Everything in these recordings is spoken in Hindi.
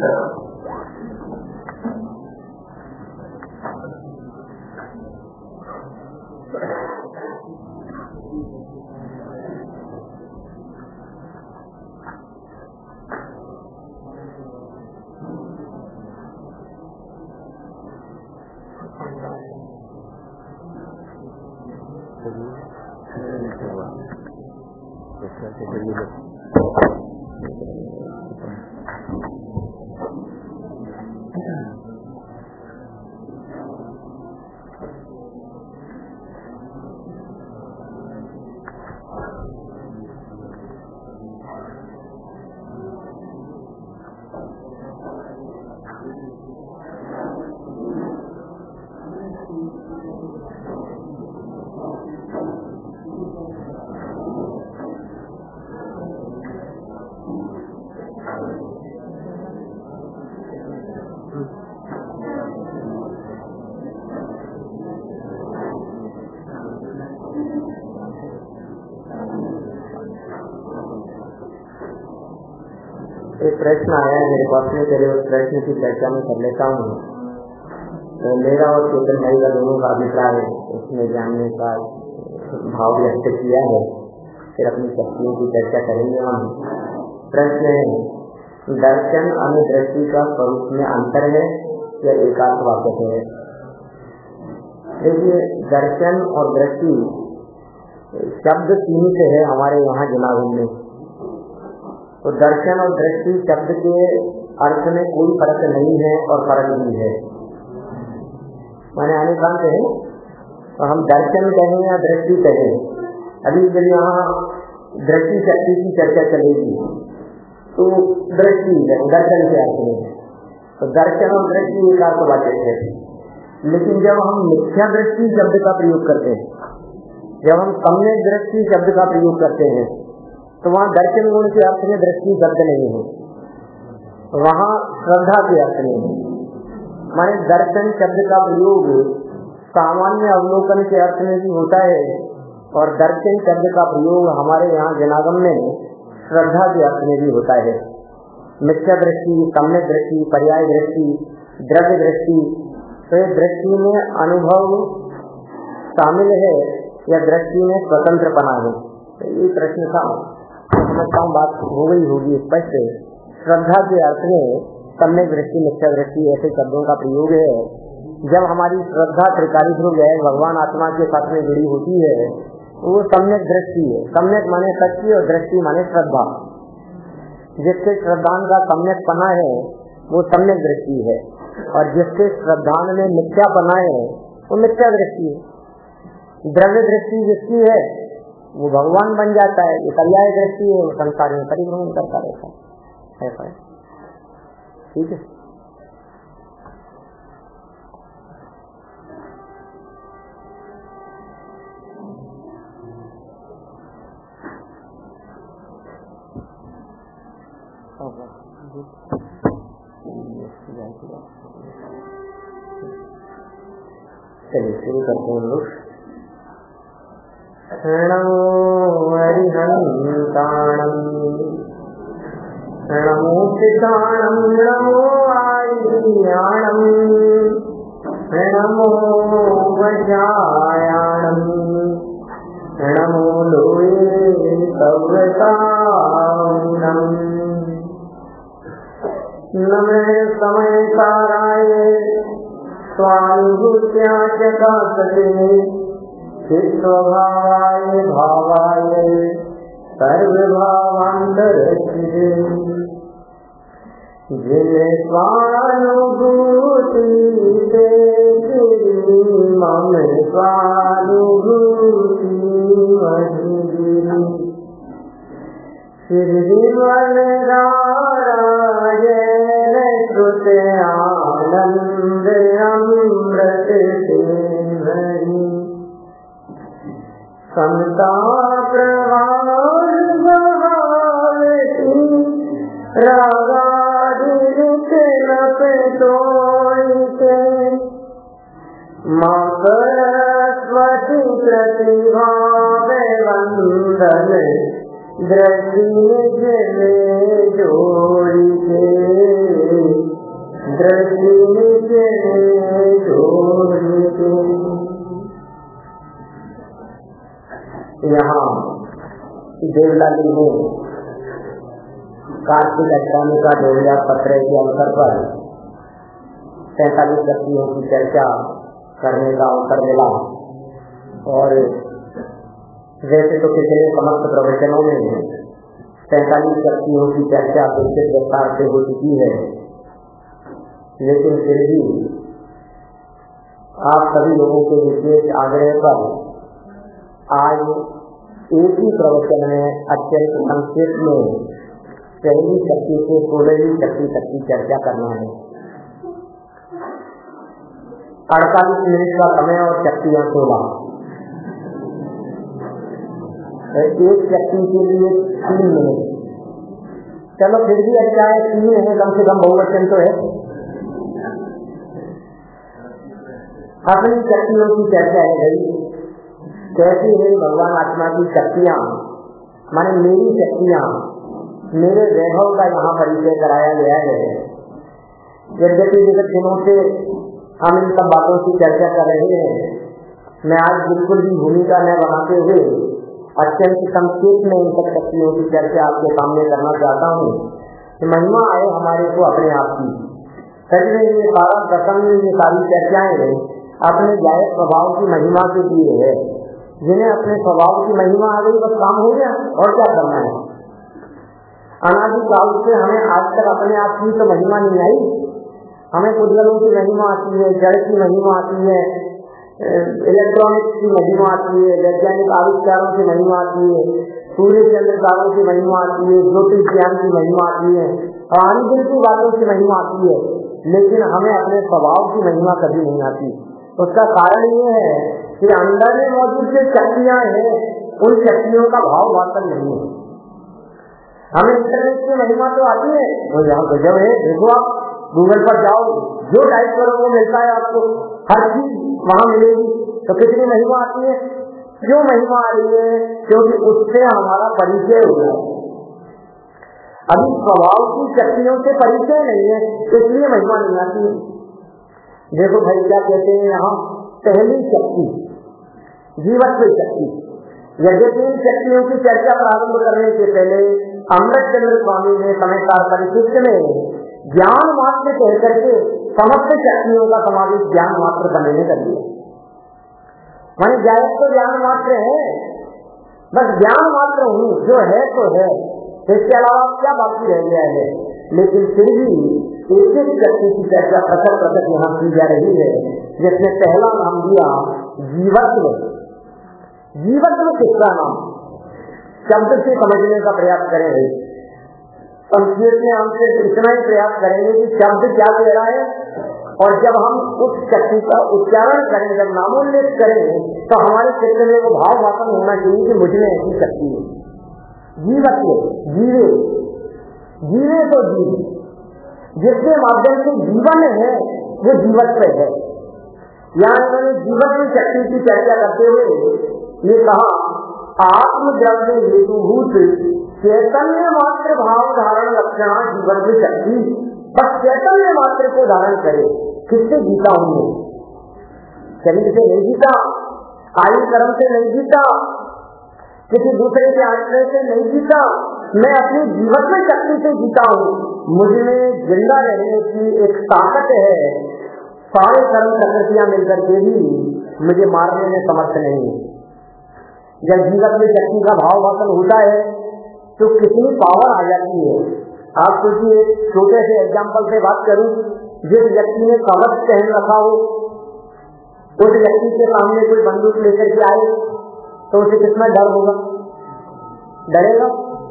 एक प्रश्न आया है मेरे पास में, चलिए उस प्रश्न की चर्चा में कर लेता हूँ। तो मेरा और चेतन भाई का दोनों का अभिप्राय उसमें जानने का भाव व्यक्त किया है, फिर अपनी शक्तियों की चर्चा करेंगे हम। प्रश्न है, दर्शन अनुदृष्टि का स्वरूप में अंतर है या एकांत वाचक है? देखिए, दर्शन और दृष्टि शब्द सीमित है हमारे यहाँ जनागम में। तो दर्शन और दृष्टि शब्द के अर्थ में कोई फर्क नहीं है और फर्क भी है, माने अनेकांत है। तो हम दर्शन कहें या दृष्टि कहें, अभी जब यहाँ दृष्टि शक्ति की चर्चा चलेगी तो दृष्टि है, दर्शन के अर्थ में। तो दर्शन और दृष्टि एक अर्थवाचक है। लेकिन जब हम मिथ्या दृष्टि शब्द का प्रयोग करते हैं, जब हम सम्यक दृष्टि शब्द का प्रयोग करते हैं, तो वहाँ दर्शन गुण के अर्थ में दृष्टि शब्द नहीं है, वहाँ श्रद्धा के अर्थ में है। माने दर्शन शब्द का प्रयोग सामान्य अवलोकन के अर्थ में भी होता है और दर्शन शब्द का प्रयोग हमारे यहाँ जनागम में श्रद्धा के अर्थ में भी होता है। मिथ्या दृष्टि, सम्यक दृष्टि, पर्याय दृष्टि, द्रव्य दृष्टि, तो दृष्टि में अनुभव शामिल है या दृष्टि में स्वतंत्रपना है? तो ये प्रश्न था, समझता हूँ बात हो गई होगी स्पष्ट। श्रद्धा के अर्थ में सम्यक दृष्टि, मिथ्या दृष्टि ऐसे शब्दों का प्रयोग है। जब हमारी श्रद्धा त्रिकाली ध्रुव है, भगवान आत्मा के साथ में जुड़ी होती है, वो सम्यक दृष्टि है। सम्यक माने सच्ची और दृष्टि माने श्रद्धा। जिसके श्रद्धान का सम्यक पना है वो सम्यक दृष्टि है, और जिसके श्रद्धान में मिथ्या पना है वो मिथ्या दृष्टि है। द्रव्य दृष्टि जिसकी है वो भगवान बन जाता है, ये पर्याय दृष्टि है, वो संसार में परिभ्रमण करता रहता है। ऐसा है, ठीक है। चलिए शुरू करते हैं लोग। नमो हरिहंताणं, नमो सिद्धाणं, नमो आर्याणं, नमो वज्रायाणं, नमो लोये सव्रताणं, नमः समयकाराय स्वानुभूत्या चकासते, चित्तभावाय भावाय सर्वभावान्तरस्थिते, जिन्हें स्वानुभूति से मम स्वानुभूति मधुरी, श्रीमन नारायण श्रुत आनंद अमृत से भरी, समता प्रवाह बहावती, रागादित नप तोड़ते, माँ सरस्वती प्रतिभा वंदन, दृष्टि निज में जोड़ते, देवलाली में कार्तिक अष्टमी का 2017 के अवसर पर 45 शक्तियों की चर्चा करने का अवसर मिला। और वैसे तो पिछले समस्त प्रवचनों में 45 शक्तियों की चर्चा विस्तृत विस्तार से हो चुकी है, लेकिन फिर भी आप सभी लोगों के विशेष आग्रह पर आज एक ही प्रवचन में अत्यंत संक्षेप में पहली शक्ति से 16वीं शक्ति तक की चर्चा करना है। 48 मिनट का समय और शक्तियां 16। एक शक्ति के लिए 3 मिनट। चलो फिर भी अच्छा है, 3 है, कम से कम बहुवचन तो है। अपनी शक्तियों की चर्चा है भाई, कैसी है भगवान आत्मा की शक्तियां, माने मेरी शक्तियां, मेरे वैभव का यहाँ परिचय कराया गया है। यद्यपि विगत दिनों से हम इन सब बातों की चर्चा कर रहे हैं, मैं आज बिल्कुल भी भूमिका न बनाते हुए अत्यंत संक्षेप में इन सब शक्तियों की चर्चा आपके सामने करना चाहता हूँ कि महिमा आए हमारे को अपने आप की। सच में ये सारा प्रसंग, ये सारी चर्चाएं अपने जायज स्वभाव की महिमा के लिए है। जिन्हें अपने स्वभाव की महिमा आ गई बस काम हो गया, और क्या करना है। अनादि काल से हमें आज तक अपने आप की तो महिमा नहीं आई। हमें पुद्गलों की महिमा आती है, जड़ की महिमा आती है, इलेक्ट्रॉनिक्स की महिमा आती है, वैज्ञानिक आविष्कारों की महिमा आती है, सूर्य चंद्र तारों की महिमा आती है, ज्योतिष ज्ञान की महिमा आती है, और अनगिनत की बातों की महिमा आती है, लेकिन हमें अपने स्वभाव की महिमा कभी नहीं आती। उसका कारण ये है कि अंदर में मौजूद जो शक्तियां हैं, उन शक्तियों का भाव वास्तव नहीं है। हमें इंटरनेट की महिमा तो आती है, वो यहाँ गजब है, देखो आप गूगल पर जाओ, जो टाइप करो वो मिलता है आपको, हर चीज वहां मिलेगी। तो कितनी महिमा आती है, क्यों महिमा आ रही है? क्योंकि उससे हमारा परिचय हो रहा है। अभी स्वभाव की शक्तियों से परिचय नहीं है, इसलिए महिमा नहीं आती है। देखो भाई क्या कहते हैं यहाँ, पहली शक्ति जीवत्व शक्ति। यद्यपि इन शक्तियों की चर्चा प्रारंभ करने से पहले अमृतचंद्र स्वामी ने समयसार परिशिष्ट में ज्ञान मात्र कह करके समस्त शक्तियों का समावेश ज्ञान मात्र करने में कर दिया। माने जायज तो ज्ञान मात्र है, बस ज्ञान मात्र हूँ, जो है तो है, इसके अलावा क्या बाकी रह गया है। लेकिन फिर भी एक एक शक्ति की चर्चा पृथक पृथक यहाँ की जा रही है, जिसने पहला नाम दिया जीवत्व। जीवत्व किसका नाम, शब्द से समझने का प्रयास करेंगे। संक्षेप में हम सिर्फ इतना ही प्रयास करेंगे कि शब्द क्या कह रहा है, और जब हम उस शक्ति का उच्चारण करें, जब नामोल्लेख करें, तो हमारे चित्त में वो भाव वासन होना चाहिए कि मुझमें ऐसी शक्ति है। जीवत्व, जीवे, जीवे तो जीव, जिसके माध्यम से जीवन है वो जीवत्व है। यहाँ इन्होंने जीवत्व शक्ति की चर्चा करते हुए ये कहा, आत्मद्रव्य हेतुभूत चैतन्य मात्र भाव धारण लक्षणा जीवत्व शक्ति। बस चैतन्य मात्र को धारण करे। किससे जीता हूँ? शरीर से नहीं जीता, आयु कर्म से नहीं जीता, किसी दूसरे के आश्रय से नहीं जीता, मैं अपनी जीवत्व शक्ति से जीता हूँ। मुझमें जिंदा रहने की एक ताकत है, सारे कर्म प्रकृतियां मिलकर के भी मुझे मारने में समर्थ नहीं है। जब जीवत्व शक्ति का भाव वासन होता है तो कितनी पावर आ जाती है। आप सोचिए, छोटे से एग्जाम्पल से बात करूं, जिस व्यक्ति ने कवच पहन रखा हो, उस व्यक्ति के सामने कोई बंदूक लेकर के आए तो उसे कितना डर होगा? डरेगा?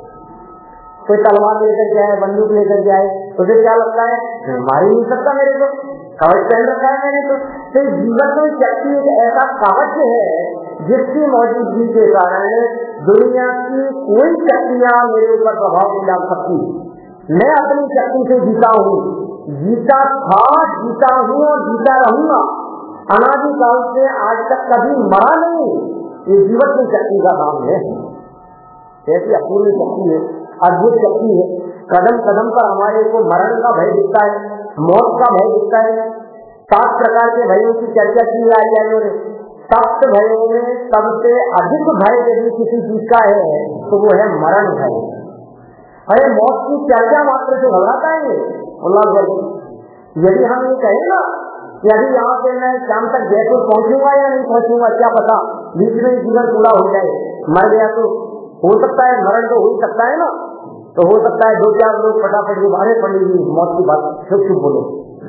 कोई तलवार लेकर के आए, बंदूक लेकर के आए, उसे क्या लगता है, मार ही नहीं सकता मेरे को, कवच पहन रखा है मैंने तो जीवन में शक्ति एक ऐसा कवच है जिसकी मौजूदगी के कारण दुनिया की कोई शक्तियां मेरे ऊपर प्रभाव नहीं डाल सकती। मैं अपनी शक्ति से जीता हूँ, जीता था, जीता हूँ और जीता रहूंगा। अनादिकाल से आज तक कभी मरा नहीं। ये जीवन की शक्ति का काम है। ऐसी अपूर्व शक्ति है, अद्भुत शक्ति है। कदम कदम पर हमारे को मरण का भय दिखता है, मौत का भय दिखता है। 7 प्रकार के भयों की चर्चा की है। सप्त भयों में सबसे अधिक भय यदि किसी चीज का है तो वो है मरण भय। अरे मौत की चर्चा मात्र से घबराता है अल्लाह। यदि हम ये कहें ना यदि यहाँ से मैं शाम तक जयपुर पहुंचूंगा या नहीं पहुंचूंगा क्या पता, बीच में जीवन पूरा हो जाए, मर गया तो हो सकता है, मरण तो हो ही सकता है ना, तो हो सकता है 2-4 लोग फटाफट गुब्बारे पड़ेगी मौत की बात चुप चुप बोलो।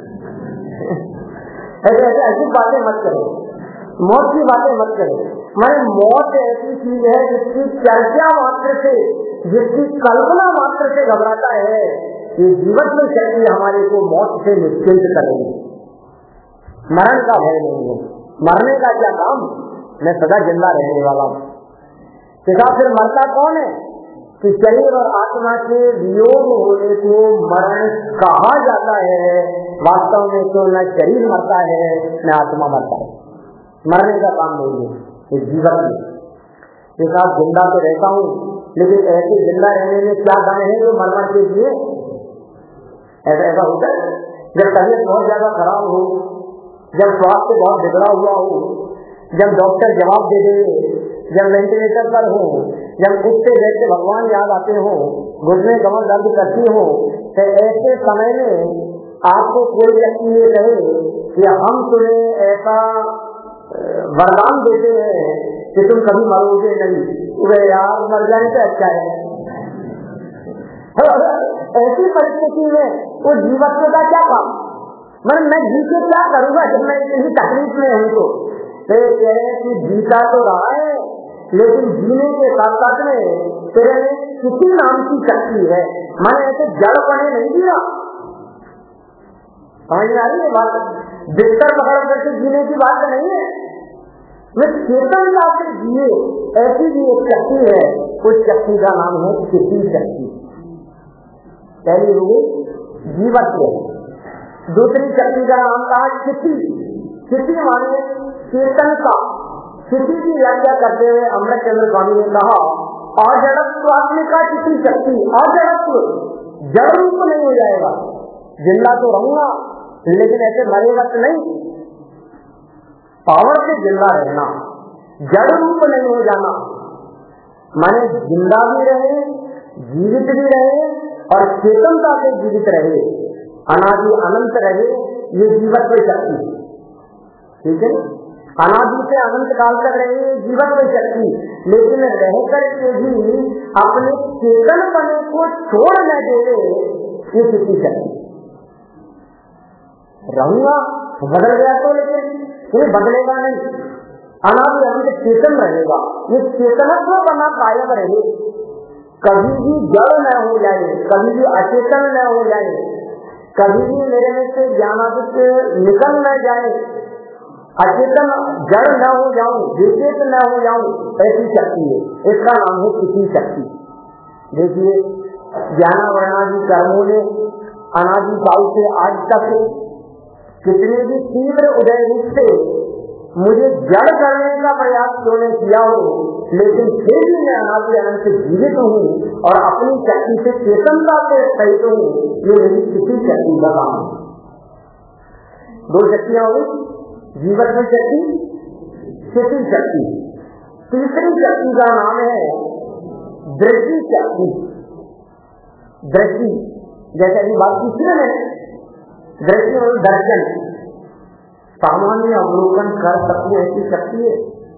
ऐसे ऐसी बातें मत करो, मौत की बातें मत करो। मैं मौत ऐसी चीज है जिसकी चर्चा मात्र से, जिसकी कल्पना मात्र से घबराता है। ये जीवन में शक्ति हमारे को मौत से निश्चिंत करेगी, मरण का भय नहीं है। मरने का क्या काम, मैं सदा जिंदा रहने वाला हूँ। फिर मरता कौन है कि शरीर और आत्मा के वियोग होने को मरण कहा जाता है। वास्तव में तो न शरीर मरता है न आत्मा मरता है, मरने का काम नहीं है इस जीवन में। एक साथ जिंदा तो रहता हूँ लेकिन ऐसे जिंदा रहने में क्या गम है जो मरना के लिए। ऐसा होता है जब तबीयत बहुत ज्यादा खराब हो, जब स्वास्थ्य बहुत बिगड़ा हुआ हो, जब डॉक्टर जवाब दे दे, जब वेंटिलेटर पर हो, जब उठते बैठते भगवान याद आते हो, घुटने कमर दर्द करती हो, तो ऐसे समय में आपको कोई व्यक्ति ये कहे कि हम तुम्हें ऐसा वरदान देते हैं कि तुम कभी मरोगे नहीं, वे यार मर जाने से अच्छा है। ऐसी परिस्थिति में वो जीवन का क्या काम, मैं जी के क्या करूंगा जब मैं इतनी तकलीफ में हूँ। तो कह रहे कि जीता तो रहा है लेकिन जीने के साथ साथ में तेरे में किसी नाम की शक्ति है, मैंने ऐसे जड़ बने नहीं दिया। समझ में आ रही है बात? बिस्तर पकड़ करके जीने की बात नहीं है, वे चेतन लाकर जिए, ऐसी भी एक शक्ति है। उस शक्ति का नाम है स्थिति शक्ति। पहली हो गई जीवत्व, दूसरी शक्ति का नाम कहा स्थिति। स्थिति माने चेतन का। स्थिति की व्याख्या करते हुए अमृतचंद्र स्वामी ने कहा अजड़त्वात्मिका स्थिति शक्ति। अजड़त्व, जड़ रूप नहीं हो जाएगा, जिंदा तो रहूंगा लेकिन ऐसे मरेगा तो नहीं, पावर से जिंदा रहना, जड़ रूप नहीं हो जाना, माने जिंदा भी रहे, जीवित भी रहे और चेतनता से जीवित रहे, अनादि अनंत रहे, ये जीवत्व शक्ति। ठीक है, अनादि से अनंत काल तक रहे जीवत्व शक्ति, लेकिन रह करके भी अपने चेतन पने को छोड़ न दे, ये स्थिति शक्ति। रहूंगा बदल गया तो, लेकिन ये बदलेगा नहीं, अनादि अनंत चेतन रहेगा। ये चेतनत्व बना कायम रहे, कभी भी जड़ न हो जाए, कभी भी अचेतन न हो जाए, कभी भी मेरे में से ज्ञानादित्य निकल न जाए, अचेतन जड़ न हो जाऊं, विचेत न हो जाऊं, ऐसी शक्ति है। इसका नाम है स्थिति शक्ति। देखिए ज्ञानावर्णादि कर्मों ने अनादि काल से आज तक कितने भी तीव्र उदय रूप से मुझे जड़ करने का प्रयास क्यों नहीं किया हो, लेकिन फिर भी मैं अनादि अनंत जीवित हूँ और अपनी शक्ति से चेतनता से सहित हूँ। ये मेरी स्थिति शक्ति का काम है। दो शक्तियां हुई, जीवन में शक्ति, स्थिति शक्ति। तीसरी शक्ति का नाम है दृष्टि शक्ति। दृष्टि, जैसे अभी बात की है, दृष्टि और दर्शन, सामान्य अवलोकन कर सकती ऐसी शक्ति है,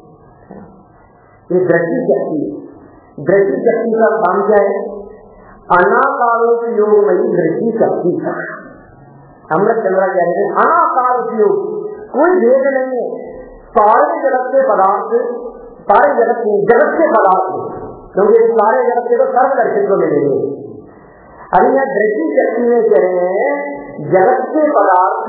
ये दृष्टि शक्ति है। दृष्टि शक्ति का काम क्या है? अनाकारोपयोग में दृष्टि शक्ति। अमृतचंद्र कह रहे हैं अनाकार उपयोग, कोई भेद नहीं है, सारे जगत के पदार्थ, सारे जगत के पदार्थ, क्योंकि सारे जगत के तो सर्वदर्शित्व को मिलेंगे। अरे यह दृष्टि शक्ति में कह रहे हैं जगत के पदार्थ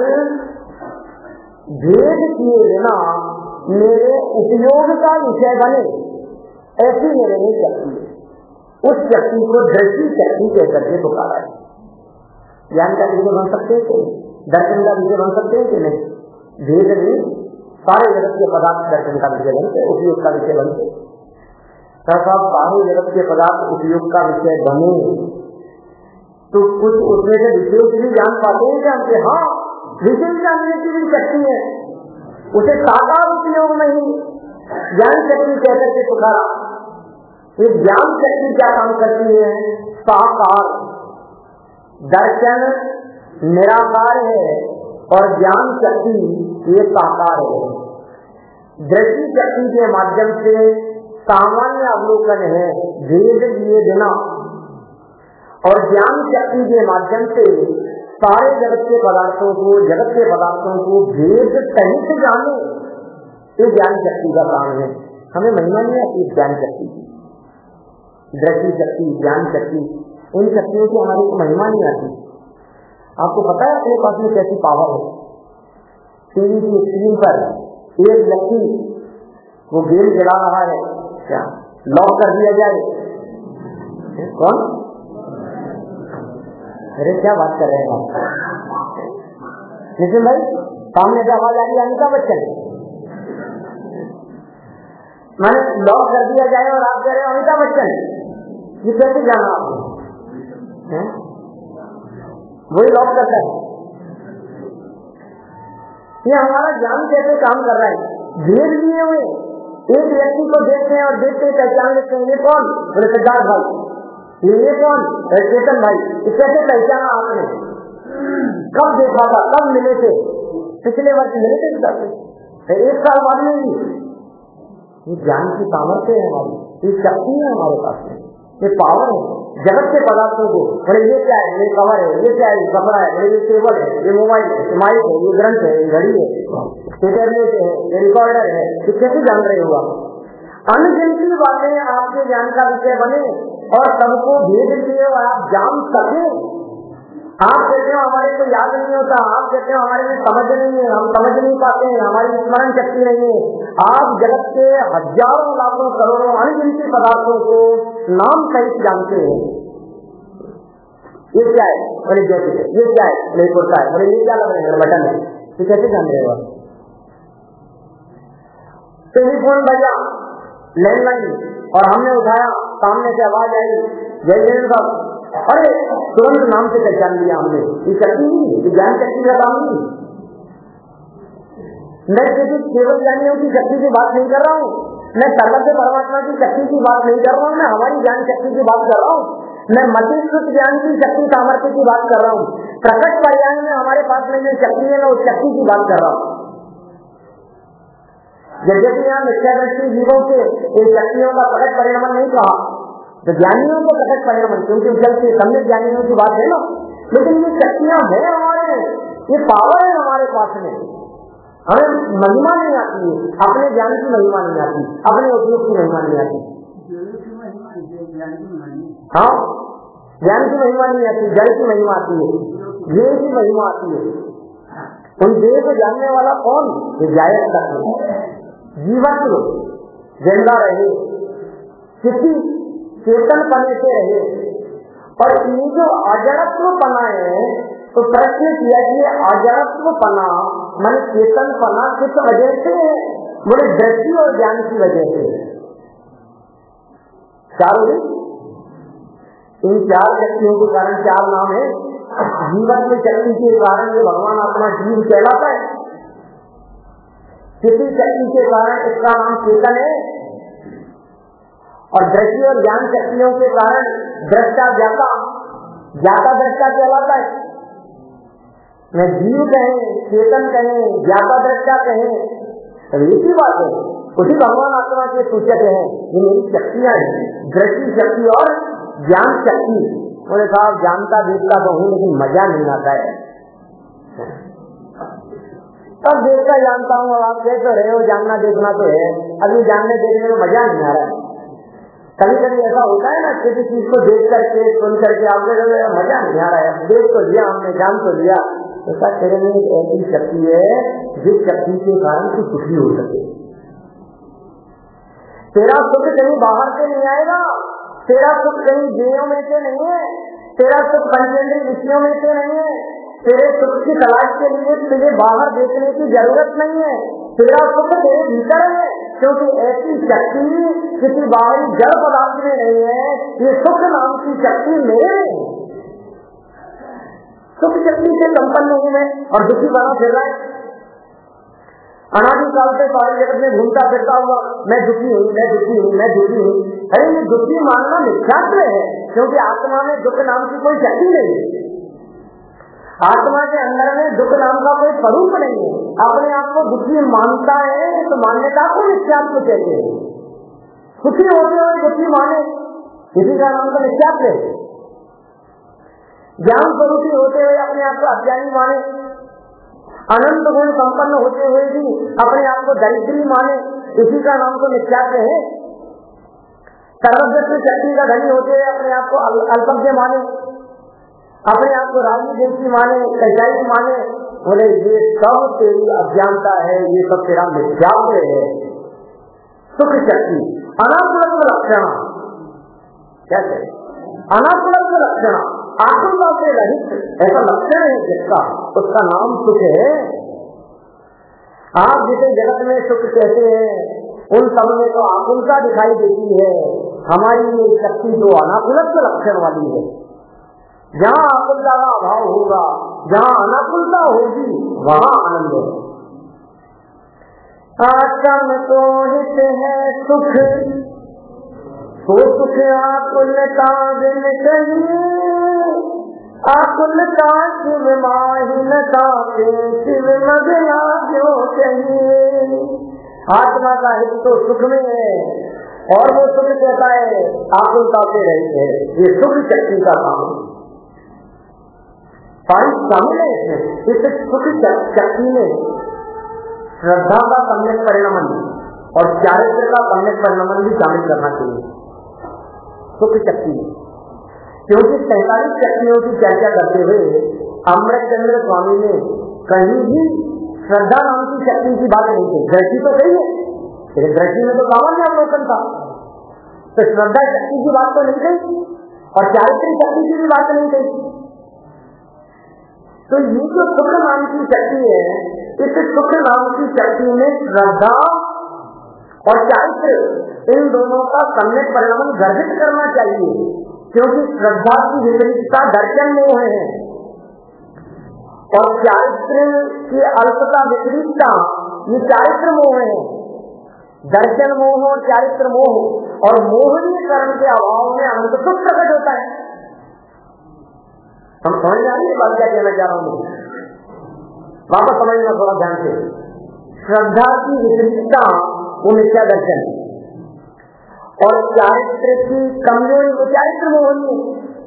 भेद किए बिना मेरे उपयोग का विषय बने, ऐसी मेरे में शक्ति है। उस शक्ति को दृष्टि शक्ति कह करके पुकारा है। ज्ञान का विषय बन सकते हैं कि दर्शन का विषय बन सकते हैं कि नहीं? भेद नहीं, सारे जगत के पदार्थ दर्शन का विषय बनते, उपयोग का विषय बनते। सारे जगत के पदार्थ उपयोग का विषय बने तो कुछ उसमें से विषय भी जान पाते हैं कि हाँ विषय जानने की भी शक्ति है। उसे साकार उपयोग में ही ज्ञान शक्ति कहकर के पुकारा। ये ज्ञान शक्ति क्या काम करती है? साकार, दर्शन निराकार है और ज्ञान शक्ति ये साकार है। दृष्टि शक्ति के माध्यम से सामान्य अवलोकन है भेद लिए बिना, और ज्ञान शक्ति के माध्यम से सारे जगत के पदार्थों को भेद सहित जाने, ये ज्ञान शक्ति का काम है। हमें महिमा नहीं आती ज्ञान शक्ति की, दृष्टि शक्ति, ज्ञान शक्ति, इन शक्तियों की हमारी महिमा नहीं आती। आपको पता है अपने पास में कैसी पावर है? टीवी की स्क्रीन पर एक व्यक्ति वो गेम चला रहा है, क्या लॉक कर दिया जाए? कौन? अरे क्या बात कर रहे हैं आप? नितिन भाई, सामने से आवाज आ रही है अमिताभ बच्चन, मैंने लॉक कर दिया जाए और आप कह रहे हो अमिताभ बच्चन, ये कैसे जाना आपने? वही लॉक करता है। ये हमारा ज्ञान कैसे काम कर रहा है? भेद लिए हुए एक व्यक्ति को देखते हैं और देखते पहचान लेते हैं, ये कौन? बोले सिद्धार्थ भाई। ये कौन? चेतन भाई। कैसे पहचाना आपने? कब देखा था? कब मिले थे? पिछले वर्ष मिले थे, एक साल बाद में ही। ये ज्ञान की सामर्थ्य है हमारी, ये शक्ति है हमारे पास में, ये पावर है। जगत के पदार्थों को, बोले ये क्या है? ये कवर है, ये क्या है? ये कपड़ा है, बोले ये टेबल है, ये मोबाइल है, ये माइक है, ये ग्रंथ है, ये घड़ी है, इंटरनेट है, ये रिकॉर्डर है, ये कैसे जान रहे हो आप? अनगिनती बातें आपके ज्ञान का विषय बने और सबको भेज दिए और आप जान सके। आप कहते हो हमारे को याद नहीं होता, आप कहते हो हमारे में समझ नहीं है, हम समझ नहीं पाते हैं, हमारी स्मरण शक्ति नहीं है। आप जगत के हजारों लाखों करोड़ों अनगिनती पदार्थों को नाम सहित जानते हैं। ये क्या है? बोले जैसे ये क्या है? नहीं कुर्ता है, बोले ये क्या लग रहा है? बटन है। ये कैसे जान रहे हो? टेलीफोन बजा, लैंडलाइन, और हमने उठाया, सामने से आवाज आई, जय जय साहब, अरे तुरंत नाम से पहचान लिया हमने। ये शक्ति नहीं, ये ज्ञान शक्ति का काम नहीं। मैं किसी केवल ज्ञानियों की शक्ति की बात नहीं कर रहा हूँ, मैं सर्वज्ञ परमात्मा की शक्ति की बात नहीं कर रहा हूँ, मैं हमारी ज्ञान शक्ति की बात कर रहा हूँ, मैं मतिष्ठ ज्ञान की शक्ति सामर्थ्य की बात कर रहा हूँ। प्रकट पर्याय में हमारे पास में जो शक्ति है, मैं उस शक्ति की बात कर रहा हूँ। यद्यपि यहाँ मिथ्या दृष्टि जीवों के इन शक्तियों का प्रकट परिणाम नहीं कहा, तो ज्ञानियों को प्रकट परिणाम, क्योंकि जब से सम्यक ज्ञानियों की बात है ना, लेकिन ये शक्तियां है हमारे, ये पावर है हमारे पास में। हमें महिमा नहीं आती है, अपने ज्ञान की महिमा नहीं आती, अपने उपयोग की महिमा नहीं आती। हाँ, ज्ञान की महिमा नहीं आती, जल की महिमा आती है, देह की महिमा आती है। उन देह को जानने वाला कौन? ये जायज तत्व, जीवन जिंदा रहे, किसी चेतन पने से रहे। और ये जो अजड़त्व पना है, तो प्रश्न किया कि ये अजड़त्व पना मन चेतन पना किस वजह से है? बोले दृष्टि और ज्ञान की वजह से। चारों इन चार शक्तियों के कारण चार नाम है। जीवन में शक्ति के कारण ये भगवान अपना जीव कहलाता है, किसी शक्ति के कारण इसका नाम चेतन है, और दृष्टि और ज्ञान शक्तियों के कारण दृष्टा ज्ञाता, ज्ञाता दृष्टा कहलाता है। मैं जीव कहें, चेतन कहें, ज्ञाता दृष्टा कहें, तो एक ही बात है, उसी भगवान आत्मा के सूचक है। ये मेरी शक्तियां हैं, दृष्टि शक्ति और ज्ञान शक्ति। बोले साहब जानता देखता तो हूँ, लेकिन मजा नहीं आता है। अब देखता जानता हूँ, अब आप कह तो रहे हो जानना देखना तो है, अभी जानने देखने में मजा नहीं आ रहा है। कभी कभी ऐसा होता है ना, किसी चीज को देख करके सुन करके आपके मजा नहीं आ रहा है, देख तो लिया हमने, जान तो लिया। ऐसा तेरे में एक ऐसी शक्ति है जिस शक्ति के कारण तू सुखी हो सके। तेरा सुख कहीं बाहर से नहीं आएगा, तेरा सुख कहीं देहों में से नहीं है, तेरा सुख पंचेंद्रिय विषयों में से नहीं है। तेरे सुख की तलाश के लिए तुझे बाहर देखने की जरूरत नहीं है, तेरा सुख तेरे भीतर है, क्योंकि ऐसी शक्ति किसी बाहरी जड़ पदार्थ में नहीं है। ये सुख नाम की शक्ति मेरे में है। सुख शक्ति से संपन्न हूं मैं और दुखी बना फिर रहा है। अनादिकाल से सारे जगत में घूमता फिरता हुआ मैं दुखी हूँ, मैं दुखी हूँ, मैं दुखी हूँ। अरे ये दुखी मानना मिथ्यात्व है, क्योंकि आत्मा में दुख नाम की कोई शक्ति नहीं है। आत्मा के अंदर में दुख नाम का कोई स्वरूप नहीं है। अपने आप को दुखी मानता है तो मान्यता को मिथ्यात्व कहते हैं। सुखी होते हुए दुखी माने, इसी का नाम तो मिथ्यात्व है। ज्ञान स्वरूपी होते हुए अपने आप को अज्ञानी माने, अनंत गुण संपन्न होते हुए भी अपने आप को दरिद्री माने, इसी का नाम तो मिथ्यात्व है। सर्वज्ञ शक्ति का धनी होते हुए अपने आप को अल्पज्ञ माने, अपने आप को राजी देवी माने, कचाई माने, बोले ये सब तेरी अज्ञानता है, ये सब तेरा मिथ्यात्व है। सुख शक्ति अनाकुलत्व लक्षण, क्या कहे अनाकुलत्व लक्षण, आकुलता से रहित ऐसा लक्षण है जिसका, उसका नाम सुख है। आप जिसे जगत में सुख कहते हैं उन सब में तो आकुलता दिखाई देती है। हमारी ये शक्ति तो अनाकुलत्व लक्षण वाली है। जहाँ आकुलता का अभाव होगा, जहाँ अनाकुलता होगी, वहाँ आनंद है। आत्म तो हित है सुख, तो सुख आकुलता बिन चाहिए, आकुलता शिव माहिनता के शिव मगना क्यों चाहिए। आत्मा का हित तो सुख में है, और वो सुख कहता है आकुलता से रहित है। ये सुख शक्ति का काम है। शामिल है इसमें। इस सुख शक्ति में श्रद्धा का सम्यक परिणमन और चारित्र का सम्यक परिणमन भी शामिल करना चाहिए सुख शक्ति में, क्योंकि 45 शक्तियों की चर्चा करते हुए अमृतचंद्र स्वामी ने कहीं भी श्रद्धा नाम की शक्ति की बात नहीं की। दृष्टि तो सही है, लेकिन दृष्टि में तो सामान्य अवलोकन था, तो श्रद्धा शक्ति की बात तो नहीं कही और चारित्रिक शक्ति की भी बात नहीं कही। तो ये जो सुख नाम की शक्ति है, इस सुख नाम की शक्ति में श्रद्धा और चारित्र, इन दोनों का सम्यक परिणाम गर्भित करना चाहिए, क्योंकि श्रद्धा की विपरीतता दर्शन मोह है और चारित्र की अल्पता विपरीतता ये चारित्र मोह है। दर्शन मोह और चारित्र मोह और मोहनीय कर्म के अभाव में अनंत सुख प्रकट होता है। हम समझ जा रही है बात क्या कहना चाह रहा हूँ, वापस समझना थोड़ा ध्यान से। श्रद्धा की विपरीतता वो मिथ्या दर्शन और चारित्र की कमजोरी वो चारित्र मोहनीय।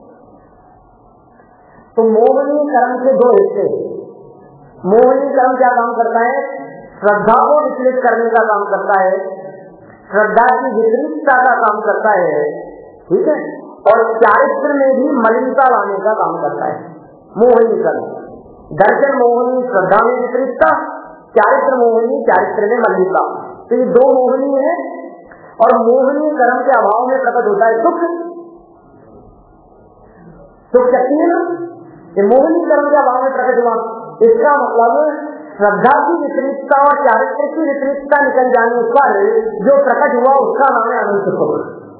तो मोहनीय कर्म के दो हिस्से। मोहनीय कर्म क्या काम करता है? श्रद्धा को विचलित करने का काम करता है, श्रद्धा की विपरीतता का काम करता है, ठीक है, और चारित्र में भी मलिनता लाने का काम करता है। मोहनीय कर्म, दर्शन मोहनी, श्रद्धा में विपरीतता, चारित्र मोहनी, चारित्र में मलिनता। तो ये दो मोहनी है और मोहनीय कर्म के अभाव में प्रकट होता है सुख। सुख शक्ति है ना, ये मोहनीय कर्म के अभाव में प्रकट हुआ। इसका मतलब श्रद्धा की विपरीतता और चारित्र की विपरीतता निकल जाने पर जो प्रकट हुआ उसका नाम है अनंत सुख।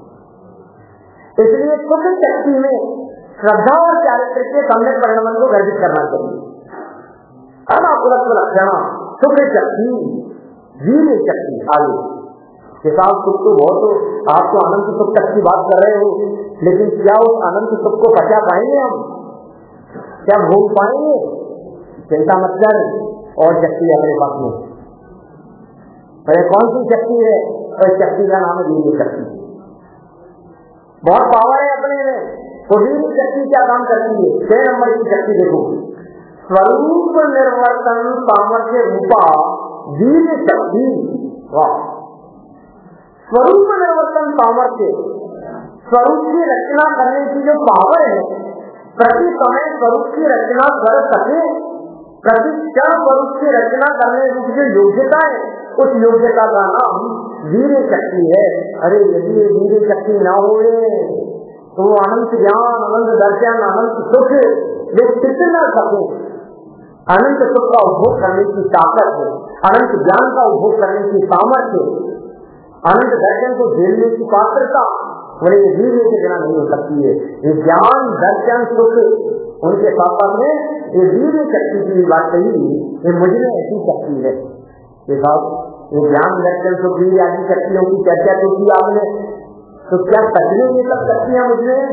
इसलिए सुख शक्ति में श्रद्धा और चारित्र के सम्यक परिणमन को गर्भित करना चाहिए। अनाकुलत्व लक्षण सुख शक्ति, वीर्य शक्ति। आगे हिसाब सुख तो बहुत, आप तो अनंत सुख तक की बात कर रहे हो, लेकिन क्या उस अनंत सुख को बचा पाएंगे हम? क्या भोग पाएंगे? चिंता मत कर, और शक्ति अपने पास में। अरे कौन सी शक्ति है? और शक्ति का नाम है वीर्य शक्ति। बहुत पावर है अपने में। तो वीर्य शक्ति क्या काम करती है? 6 नंबर की शक्ति देखो, स्वरूप निर्वर्तन सामर्थ्य रूपा वीर्य शक्ति। वाह, स्वरूप निर्वर्तन सामर्थ्य, स्वरूप की रचना करने की जो पावर है, प्रति समय स्वरूप की रचना कर सके, प्रति क्षण स्वरूप की रचना करने की जो योग्यता है, उस योग्यता का नाम वीर्य शक्ति है। अरे यदि ये वीर्य शक्ति ना हो तो अनंत ज्ञान, अनंत दर्शन, अनंत सुख वे कितने न सके। अनंत सुख का उपभोग करने की ताकत है, अनंत ज्ञान का उपभोग करने की सामर्थ्य, अनंत दर्शन को झेलने की पात्रता, बोले ये वीर्य के बिना नहीं हो सकती है। ये ज्ञान, दर्शन, सुख उनके साथ में ये वीर्य शक्ति की बात कही, ये मुझ में ऐसी शक्ति है, कि साहब ये ज्ञान दर्शन सुखी आदि शक्तियों की चर्चा तो की आपने, तो क्या सच में ये सब शक्तियां मुझमें?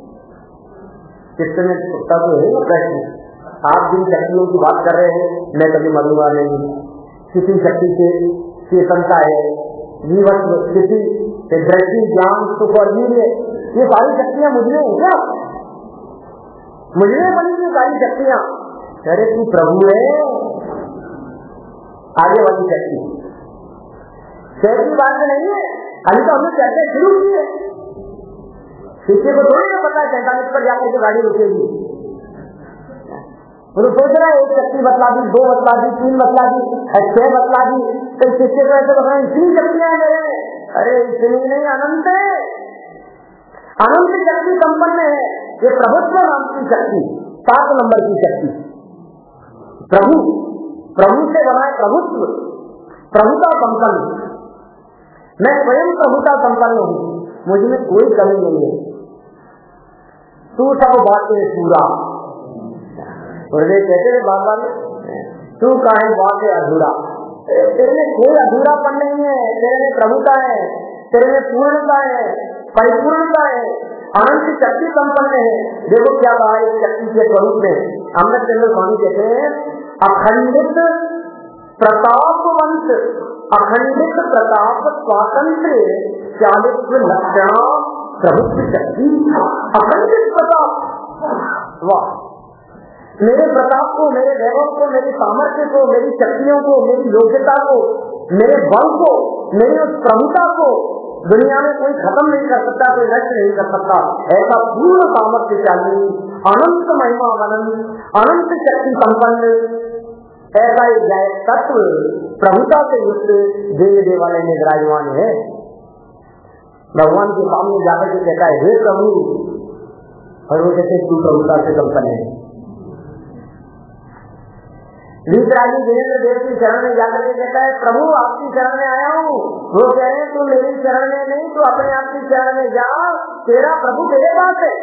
कितने उत्तर तो है ना प्रश्न। आप जिन शक्तियों की बात कर रहे हैं मैं कभी मरूंगा नहीं, किसी शक्ति से चेतनता है, जीवन स्थिति, दृष्टि, ज्ञान, सुख और वीर्य, ये सारी शक्तियां मुझमें है क्या? मुझमें बनी ये सारी शक्तियां? अरे तू प्रभु है। आगे वाली शक्ति शहर की बात नहीं है, अभी तो हमने चर्चा शुरू की है। किसी को थोड़ी ना पता है 45 पर जाकर के गाड़ी रुकेगी। तो सोच रहा है एक शक्ति बतला दी, 2 बतला दी, 3 बतला दी, 6 बतला दी, तो किसके को ऐसे बता इतनी शक्तियां है मेरे? अरे इतनी नहीं, अनंत है, अनंत शक्ति संपन्न है। ये प्रभुत्व नाम की शक्ति, 7 नंबर की शक्ति, प्रभु, प्रभु से बना है प्रभुत्व, प्रभुता संपन्न। मैं स्वयं प्रभुता संपन्न हूँ, मुझमें कोई कमी नहीं है। तू सब बातें पूरा, कहते थे बाबा ने, तू काहे बातें अधूरा। तेरे में कोई अधूरापन नहीं है, तेरे में प्रभुता है, तेरे में पूर्णता है, परिपूर्णता है, अनंत शक्ति संपन्न है। देखो क्या कहा इस शक्ति के स्वरूप में, अमृत चंद्र स्वामी कहते हैं अखंडित प्रतापवंत, अखंडित प्रताप स्वातंत्र, चालित्व लक्षण प्रभुत्व शक्ति, अखंडित प्रताप। वाह, मेरे प्रताप को, मेरे वैभव को, मेरी सामर्थ्य को, मेरी शक्तियों को, मेरी योग्यता को, मेरे बल को, मेरी उस प्रभुता को दुनिया में कोई खत्म नहीं कर सकता, कोई नष्ट नहीं कर सकता। ऐसा पूर्ण सामर्थ्यशाली, अनंत महिमा अनंत, अनंत शक्ति संपन्न ऐसा एक तत्व प्रभुता से युक्त देव देवालय में विराजमान है। भगवान के सामने जाकर के कहता है हे प्रभु, और वो कहते तू प्रभुता से संपन्न है। वीतरागी वीरेंद्र देव की शरण में जाकर के कहता है प्रभु आपकी शरण में आया हूँ। वो कह रहे हैं तू मेरी शरण में नहीं, तू अपने आप की शरण में जा, तेरा प्रभु तेरे पास है।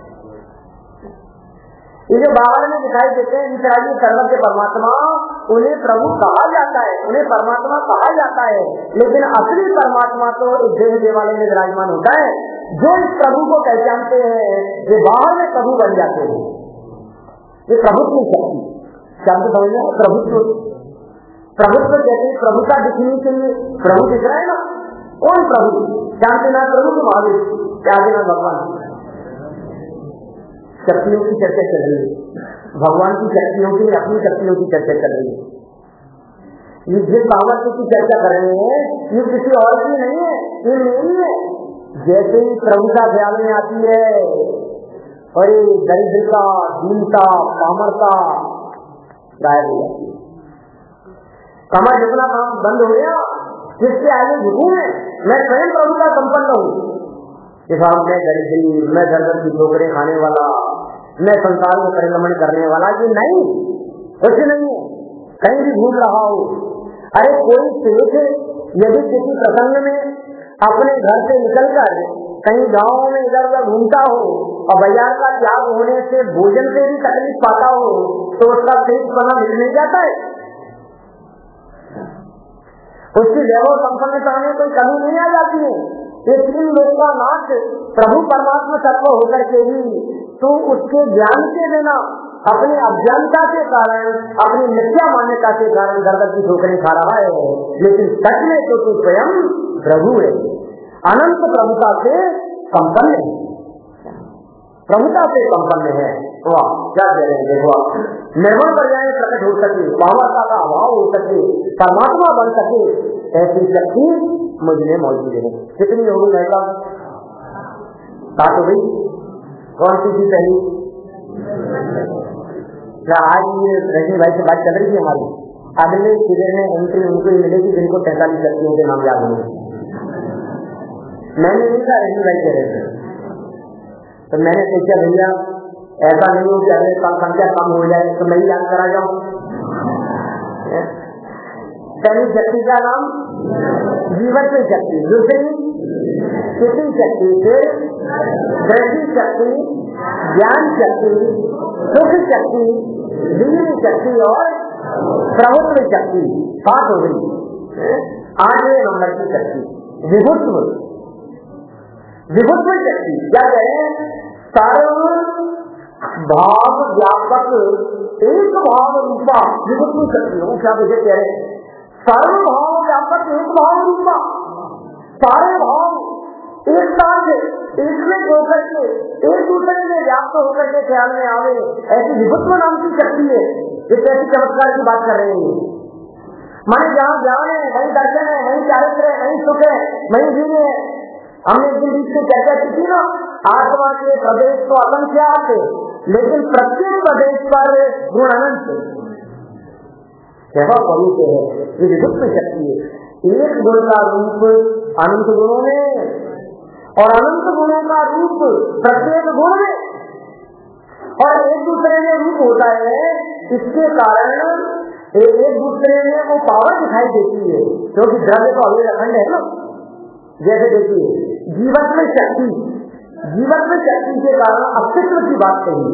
ये जो बाबा में दिखाई देते हैं वीतरागी सर्वज्ञ परमात्मा, उन्हें प्रभु कहा जाता है, उन्हें परमात्मा कहा जाता है, लेकिन असली परमात्मा तो इस देव देवालय में विराजमान होता है। जो इस प्रभु को पहचानते हैं वे बाहर में प्रभु बन जाते हैं। ये प्रभुत्व शक्ति शब्द समझना, प्रभुत्व, प्रभुत्व कहते हैं प्रभुता दिखने के लिए। प्रभु दिख रहा है ना, कौन प्रभु? शांतिनाथ प्रभु के महादेव, शांतिनाथ भगवान। शक्तियों की चर्चा चल रही है, भगवान की शक्तियों की, अपनी शक्तियों की चर्चा चल रही है। ये जिस सामर्थ्य की चर्चा कर रहे हैं ये किसी और की नहीं है, ये नहीं है। जैसे ही प्रभुता ख्याल में आती है और दरिद्रता, दीनता, पामरता गायब हो जाती है। कमर जितना काम बंद हो गया, किसके आगे झुकूं मैं स्वयं प्रभुता संपन्न हूँ। मैं दरिद्री, मैं दर्द की ठोकरें खाने वाला, मैं संसार में परिक्रमण करने वाला, ये नहीं, कुछ नहीं है। कहीं भी घूम रहा हो, अरे कोई सेठ यदि किसी प्रसंग में अपने घर से निकलकर कहीं गाँव में इधर उधर घूमता हो और बाजार का त्याग होने से भोजन से भी तकलीफ पाता हो, तो उसका पेट बना मिल नहीं जाता है, उसकी वैभव संपन्नता में कोई कमी नहीं आ जाती है। ये 3 लोक का नाथ प्रभु परमात्मा तत्व होकर के भी तो उसके ज्ञान के बिना, अपनी अज्ञानता के कारण, अपनी मिथ्या मान्यता के कारण गर्दन की ठोकरें खा रहा है। लेकिन सच में तो तू स्वयं प्रभु है, अनंत प्रभुता से संपन्न है, प्रभुता से संपन्न है। वाह क्या कह रहे हैं, देखो निर्मल पर्याय प्रकट हो सके, पावरता का अभाव हो सके, परमात्मा बन सके, ऐसी शक्ति मुझे मौजूद है। कितनी होगी महिला? 7 हो गई। कौन सी थी पहली? क्या आज ये रजनी भाई से बात चल रही थी हमारी, अगले शिविर में एंट्री उनको ही मिलेगी जिनको 43 शक्तियों के नाम याद होंगे। मैंने नहीं कहा, रजनी भाई कह रहे थे, तो मैंने सोचा भैया ऐसा नहीं हो कि अगले साल संख्या कम हो जाए तो मैं ही याद करा जाऊं। पहली शक्ति का नाम जीवन की शक्ति, दूसरी किसी शक्ति से दृष्टि शक्ति, ज्ञान शक्ति, सुख शक्ति, वीर शक्ति और प्रभुत्व शक्ति 5 हो गई। 8वें नंबर की शक्ति विभुत्व। विभुत्व शक्ति क्या कहें? सर्व भाव व्यापक एक भाव रूपा विभुत्व शक्ति। वो क्या मुझे कह रहे हैं? सर्व भाव व्यापक एक भाव रूपा, सारे भाव एक साथ एक होकर के एक दूसरे में व्याप्त होकर के ख्याल में आवे, ऐसी विभुत्व नाम की शक्ति है। ये कैसी चमत्कार की बात कर रहे हैं? माने जहाँ ज्ञान है वही दर्शन है, वही चारित्र है, वही सुख है, वही जीव है। हमने एक दिन बीच में चर्चा की थी ना, आत्मा के प्रदेश तो असंख्यात है, लेकिन प्रत्येक प्रदेश पर गुण अनंत है, स्वरूप है। ये विभुत्व शक्ति है। एक गुण का रूप अनंत गुणों में और अनंत गुणों का रूप प्रत्येक गुण में, और एक दूसरे में रूप होता है। इसके कारण एक दूसरे में वो पावर दिखाई देती है, क्योंकि द्रव्य तो अभी अखंड है ना। जैसे देखिए जीवत्व शक्ति, जीवत्व शक्ति के कारण अस्तित्व की बात कही,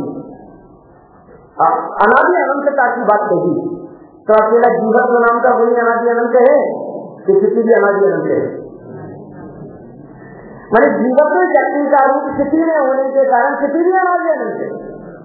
अनादि अनंतता की बात कही, तो अकेला जीवत्व नाम का वही अनादि अनंत है कि किसी भी अनादि अनंत है? मैंने जीवत्व शक्ति का रूप किसी में होने के कारण किसी भी अनादि अनंत है।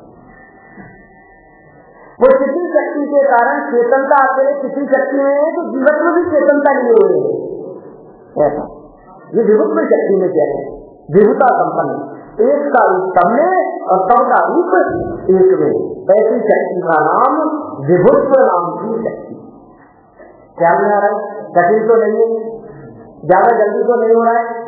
वो किसी शक्ति के कारण चेतनता अकेले किसी शक्ति में है, तो जीवत्व भी चेतनता लिए हुए है। ऐसा ये विभुत्व शक्ति में क्या है? विभुता संपन्न, एक का रूप सब में और सबका रूप एक में, ऐसी शक्ति का नाम विभुत्व नाम की शक्ति। क्या नहीं आ रहा है? कठिन तो नहीं है, ज्यादा जल्दी तो नहीं हो रहा है,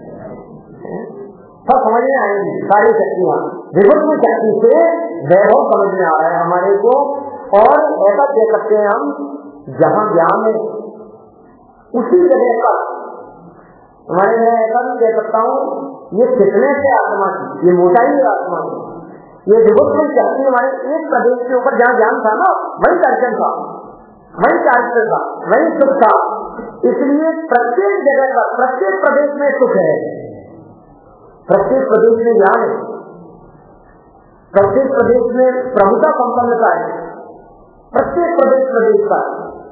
सब समझ में आएंगी सारी शक्तियां। विभुत्व शक्ति से वैभव समझ में आ रहा है हमारे को। और ऐसा कह सकते हैं हम, जहां ज्ञान है उसी जगह पर हमारे, मैं ऐसा भी कह सकता हूँ, ये कितने से आत्मा की, ये मोटाई है आत्मा की। ये विभुत्व शक्ति हमारे एक प्रदेश के ऊपर जहाँ ज्ञान था ना, वही दर्शन था, वही चारित्र था, वही सुख था। इसलिए प्रत्येक जगह पर प्रत्येक प्रदेश में सुख है, प्रत्येक प्रदेश में ज्ञान है, प्रत्येक प्रदेश में प्रभुता संपन्नता है, प्रत्येक प्रदेश का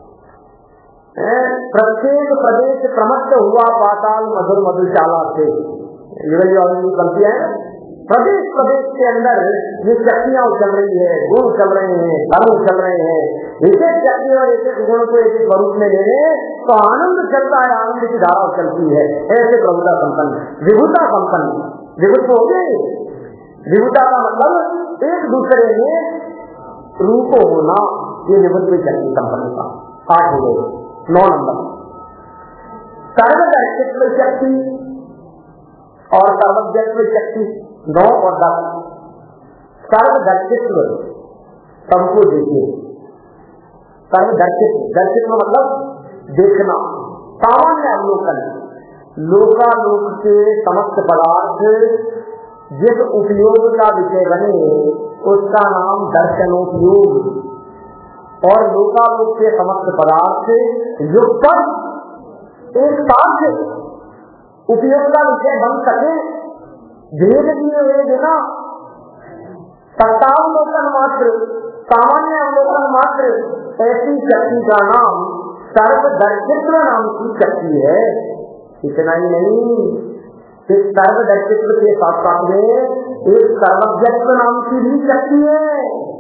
प्रत्येक प्रदेश प्रमत्त हुआ पाताल मधुर मधुशाला से। गलतियां है। प्रदेश प्रदेश के अंदर ये शक्तियां चल रही है, गुण चल रहे हैं, धर्म चल रहे हैं। एक एक शक्ति और एक एक गुण को एक एक स्वरूप में ले लें तो आनंद चलता है, आनंद की धारा चलती है। ऐसे प्रभुता संपन्न, विभुता संपन्न, विभुत्व हो गए। विभुता का मतलब एक दूसरे में रूप होना, ये विभुत्व शक्ति संपन्नता। 8 हो गए। 9 नंबर सर्वदर्शित्व शक्ति और सर्वज्ञत्व शक्ति 9 और 10। सर्वदर्शित्व सबको देखिए, सर्वदर्शित्व, दर्शित्व मतलब देखना, सामान्य अवलोकन, लोकालोक के समस्त पदार्थ जिस उपयोग का विषय बने उसका नाम दर्शनोपयोग, और लोकालोक के समस्त पदार्थ युक्त एक साथ उपयोग का विषय बन सके, भेद दिए हुए बिना सत्तावलोकन मात्र, सामान्य अवलोकन मात्र, ऐसी शक्ति का नाम सर्वदर्शित्व नाम की शक्ति है। इतना ही नहीं, इस सर्वदर्शित्व के साथ साथ में एक सर्वज्ञत्व नाम की भी शक्ति है।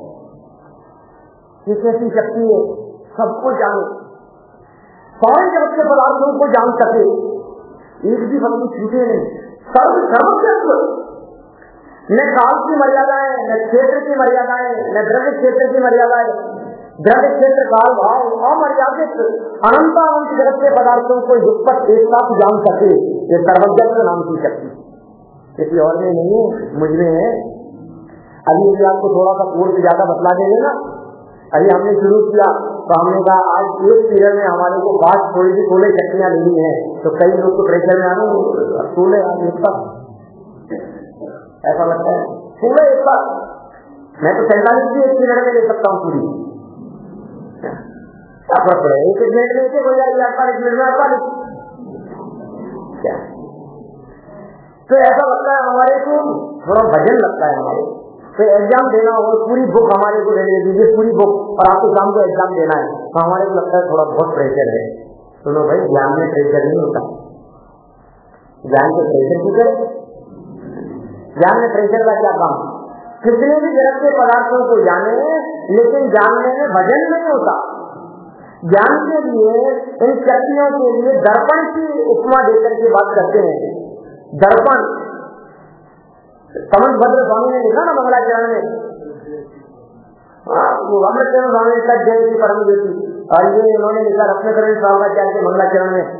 ये कैसी शक्ति है? सबको जाने, सारे जगत के पदार्थों को जान सके, एक भी वस्तु छूटे नहीं। सर्वज्ञत्व, न काल की मर्यादाएं, न क्षेत्र की मर्यादाएं, न द्रव्य क्षेत्र की मर्यादाएं, द्रव्य क्षेत्र काल भाव अमर्यादित अनंत अनंत जगत के पदार्थों को युगपत एक साथ जान सके, ये सर्वज्ञत्व नाम की शक्ति। किसी और में नहीं है, मुझ में है। अभी आपको थोड़ा सा कोर्स ज्यादा बतला देंगे ना। अभी हमने शुरू किया तो हमने कहा आज एक पीरियड में हमारे को 5 थोड़ी सी 16 शक्तियां लेनी है, तो कई लोग तो प्रेशर में आना 16 एक साथ, ऐसा लगता है 16 एक साथ। मैं तो 47 भी एक पीरियड में ले सकता हूँ पूरी। क्या फर्क है? एक मिनट में एक हो जाएगी, 48 मिनट में 48। क्या तो ऐसा लगता है हमारे को, थोड़ा भजन लगता है हमारे। तो एग्जाम देना हो, पूरी बुक हमारे को दे दीजिए, पूरी बुक, और आपको शाम को एग्जाम देना है, तो हमारे को लगता है थोड़ा बहुत प्रेशर है। सुनो भाई, ज्ञान में प्रेशर नहीं होता, ज्ञान के प्रेशर की करे, ज्ञान में प्रेशर का क्या काम? कितने भी जगत के पदार्थों को जाने, लेकिन जानने में भजन नहीं होता। ज्ञान के लिए, इन शक्तियों के लिए दर्पण की उपमा देकर के बात करते हैं। दर्पण समझ भद्र स्वामी ने लिखा ना मंगलाचरण में, वो अमृतचरण स्वामी ने तक जय की परम ज्योति, और ये इन्होंने लिखा रत्नकरण स्वामाचार्य के मंगलाचरण में,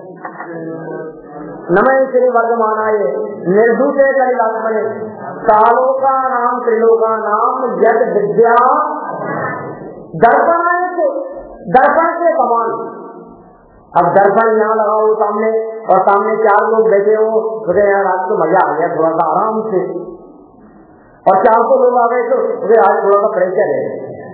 नमः श्री वर्धमानाय निर्धूते कलिलात्मने कालोका नाम त्रिलोका नाम यद विद्या। दर्पण से, दर्पण के समान। अब दर्पण यहाँ लगाओ सामने, और सामने 4 लोग बैठे हो, तो यार आज तो मजा आ गया थोड़ा सा आराम से, और 400 लोग आ गए तो आज थोड़ा सा प्रेशर है।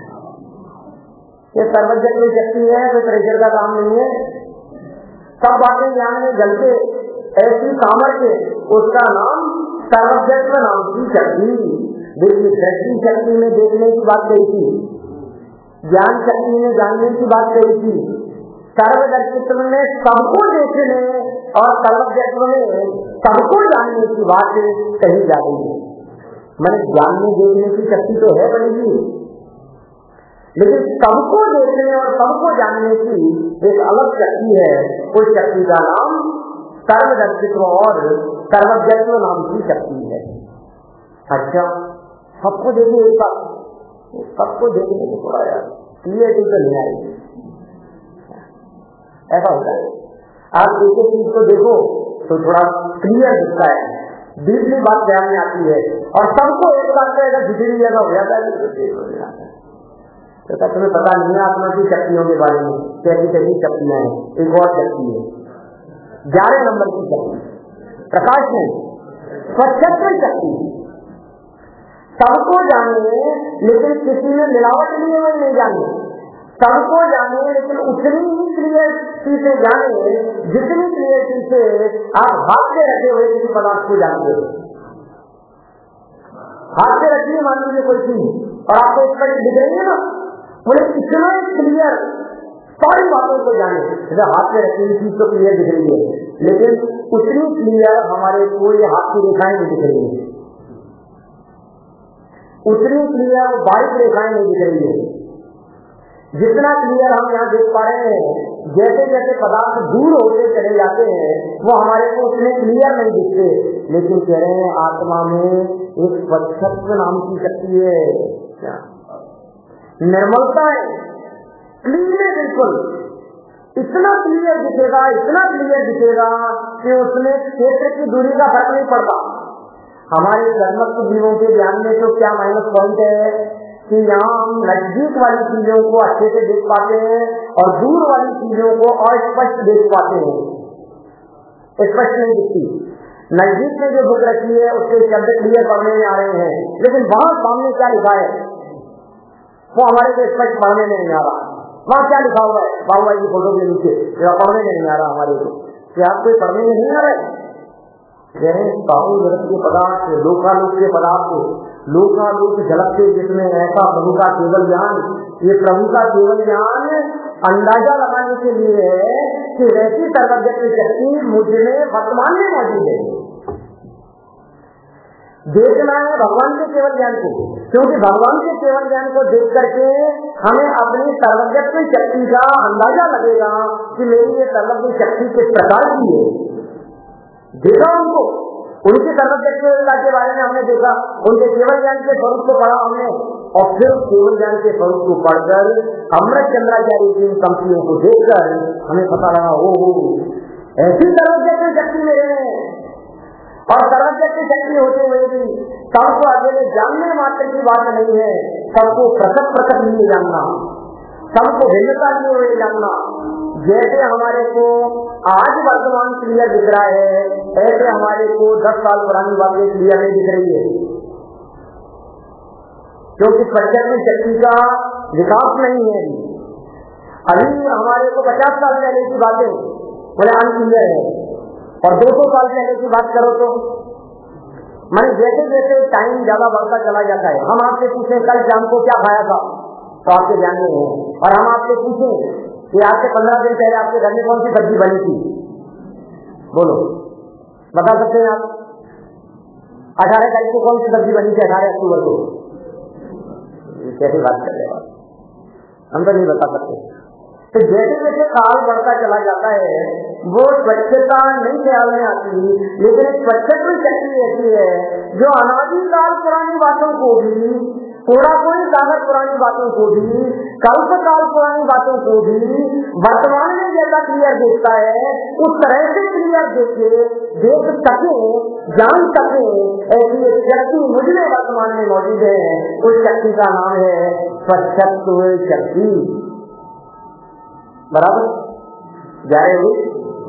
ये सर्वज्ञ शक्ति है, कोई प्रेशर का काम नहीं है। सब बातें ज्ञान में जलते, ऐसी सामर्थ्य, उसका नाम सर्वज्ञत्व नाम की शक्ति। देखिए, दृष्टि शक्ति में देखने की बात कही थी, ज्ञान शक्ति में जानने की बात कही थी, सर्वदर्शित्व में सबको देखने और सर्वज्ञत्व में सबको जानने की बात कही जा रही है। मैंने ज्ञान में देखने की शक्ति तो है बड़ी जी, लेकिन सबको देखने और सबको जानने की एक अलग शक्ति है। उस शक्ति का नाम सर्वदर्शित्व और सर्वज्ञत्व नाम की शक्ति है। अच्छा, सबको देखिए एक बात, सबको देखने को थोड़ा यार क्लियरिटी तो नहीं आएगी, ऐसा होता है। आप एक चीज को देखो तो थोड़ा क्लियर दिखता है, दूसरी बात ध्यान में आती है, और सबको एक बात का अगर दूसरी जगह हो जाता है तो तुम्हें पता नहीं है आत्मा की शक्तियों के बारे में, कैसी कैसी शक्तियां हैं। एक और शक्ति है 11 नंबर की शक्ति, प्रकाश में स्वच्छत्व शक्ति। सबको जाने लेकिन किसी में मिलावट लिए हुए नहीं जाने, सबको जाने लेकिन उतनी ही क्लियरिटी से जाने जितनी क्लियरिटी से आप हाथ से रखे हुए किसी पदार्थ को जानते हो। हाथ से रखिए मान लीजिए कोई चीज, और आपको इस पर दिख रही है ना, बोले इतना क्लियर सारी बातों को जाने, जैसे हाथ से रखी हुई चीज तो क्लियर दिख रही है, लेकिन उतनी क्लियर हमारे को ये हाथ की रेखाएं नहीं दिख रही है, उतनी क्लियर बारीक रेखाएं नहीं दिख रही है। जितना क्लियर हम यहाँ देख पा रहे हैं, जैसे जैसे पदार्थ दूर होते चले जाते हैं वो हमारे को उतने क्लियर नहीं दिखते, लेकिन कह रहे हैं आत्मा में एक स्वच्छत्व नाम की शक्ति है, निर्मलता है, क्लीन है बिल्कुल, इतना क्लियर दिखेगा, इतना क्लियर दिखेगा कि उसमें क्षेत्र की दूरी का फर्क नहीं पड़ता। हमारे धर्मस्थ जीवों के ज्ञान में तो क्या माइनस पॉइंट है कि यहाँ हम नजदीक वाली चीजों को अच्छे से देख पाते हैं और दूर वाली चीजों को अस्पष्ट देख पाते हैं, स्पष्ट नहीं दिखती। नजदीक में जो बुक रखी है उसके शब्द क्लियर पढ़ने में आ रहे हैं, लेकिन वहां सामने क्या लिखा है वो हमारे को स्पष्ट पढ़ने में नहीं आ रहा। वहां क्या लिखा हुआ है बाबू भाई की फोटो के नीचे, पढ़ने में नहीं आ रहा हमारे को। क्या आपको पढ़ने में नहीं आ रहा है? जगत के पदार्थ, लोकालोक के पदार्थ, लोकालोक झलकते जिसमें ऐसा प्रभु का केवल ज्ञान, ये प्रभु का केवल ज्ञान अंदाजा लगाने के लिए है कि वैसी सर्वज्ञ की शक्ति मुझमें वर्तमान में मौजूद है। देखना है भगवान के केवल ज्ञान को, क्योंकि भगवान के केवल ज्ञान को देख करके हमें अपनी सर्वज्ञ शक्ति का अंदाजा लगेगा कि मेरी ये सर्वज्ञ शक्ति किस प्रकार की है। देखा उनको, उनकी सर्वज्ञता के बारे में हमने देखा, उनके केवल ज्ञान के स्वरूप को पढ़ा हमने, और फिर केवल ज्ञान के स्वरूप को पढ़कर अमृत चंद्राचार्य की पंक्तियों को देखकर हमें पता लगा ओ ऐसी सर्वज्ञ शक्ति मेरे में। और सर्वज्ञ की शक्ति होते हुए भी सबको अकेले जानने मात्र की बात नहीं है, सबको पृथक पृथक लिए जानना, सबको भिन्नता लिए हुए जानना। जैसे हमारे को आज वर्तमान क्लियर दिख रहा है, ऐसे हमारे को 10 साल पुरानी बातें क्लियर नहीं दिख रही है, क्योंकि प्रत्यक्ष शक्ति का विकास नहीं है। अभी हमारे को 50 साल पहले की बातें बोले अनक्लियर है, और 200 साल पहले की बात करो तो मैंने जैसे जैसे टाइम ज्यादा बढ़ता चला जाता है, हम आपसे पूछे कल शाम को क्या खाया था तो आपके ध्यान में है, और हम आपसे पूछे कि आपसे 15 दिन पहले आपके घर में कौन सी सब्जी बनी थी, बोलो बता सकते हैं आप? 18 तारीख को कौन सी सब्जी बनी थी? 18 अक्टूबर को? कैसी बात कर रहे हैं, हम तो नहीं बता सकते। तो जैसे जैसे काल बढ़ता चला जाता है वो स्वच्छता नहीं ख्याल में आती, लेकिन एक स्वच्छता शक्ति ऐसी है जो अनादिकाल पुरानी बातों को भी, थोड़ा कोई ताकत पुरानी बातों को भी, कल्प काल पुरानी बातों को भी वर्तमान में जैसा क्लियर देखता है उस तरह से क्लियर देख सके, जान सके, ऐसी एक शक्ति मुझे वर्तमान में मौजूद है। उस शक्ति का नाम है स्वच्छत्व शक्ति। बराबर जा रहे हो?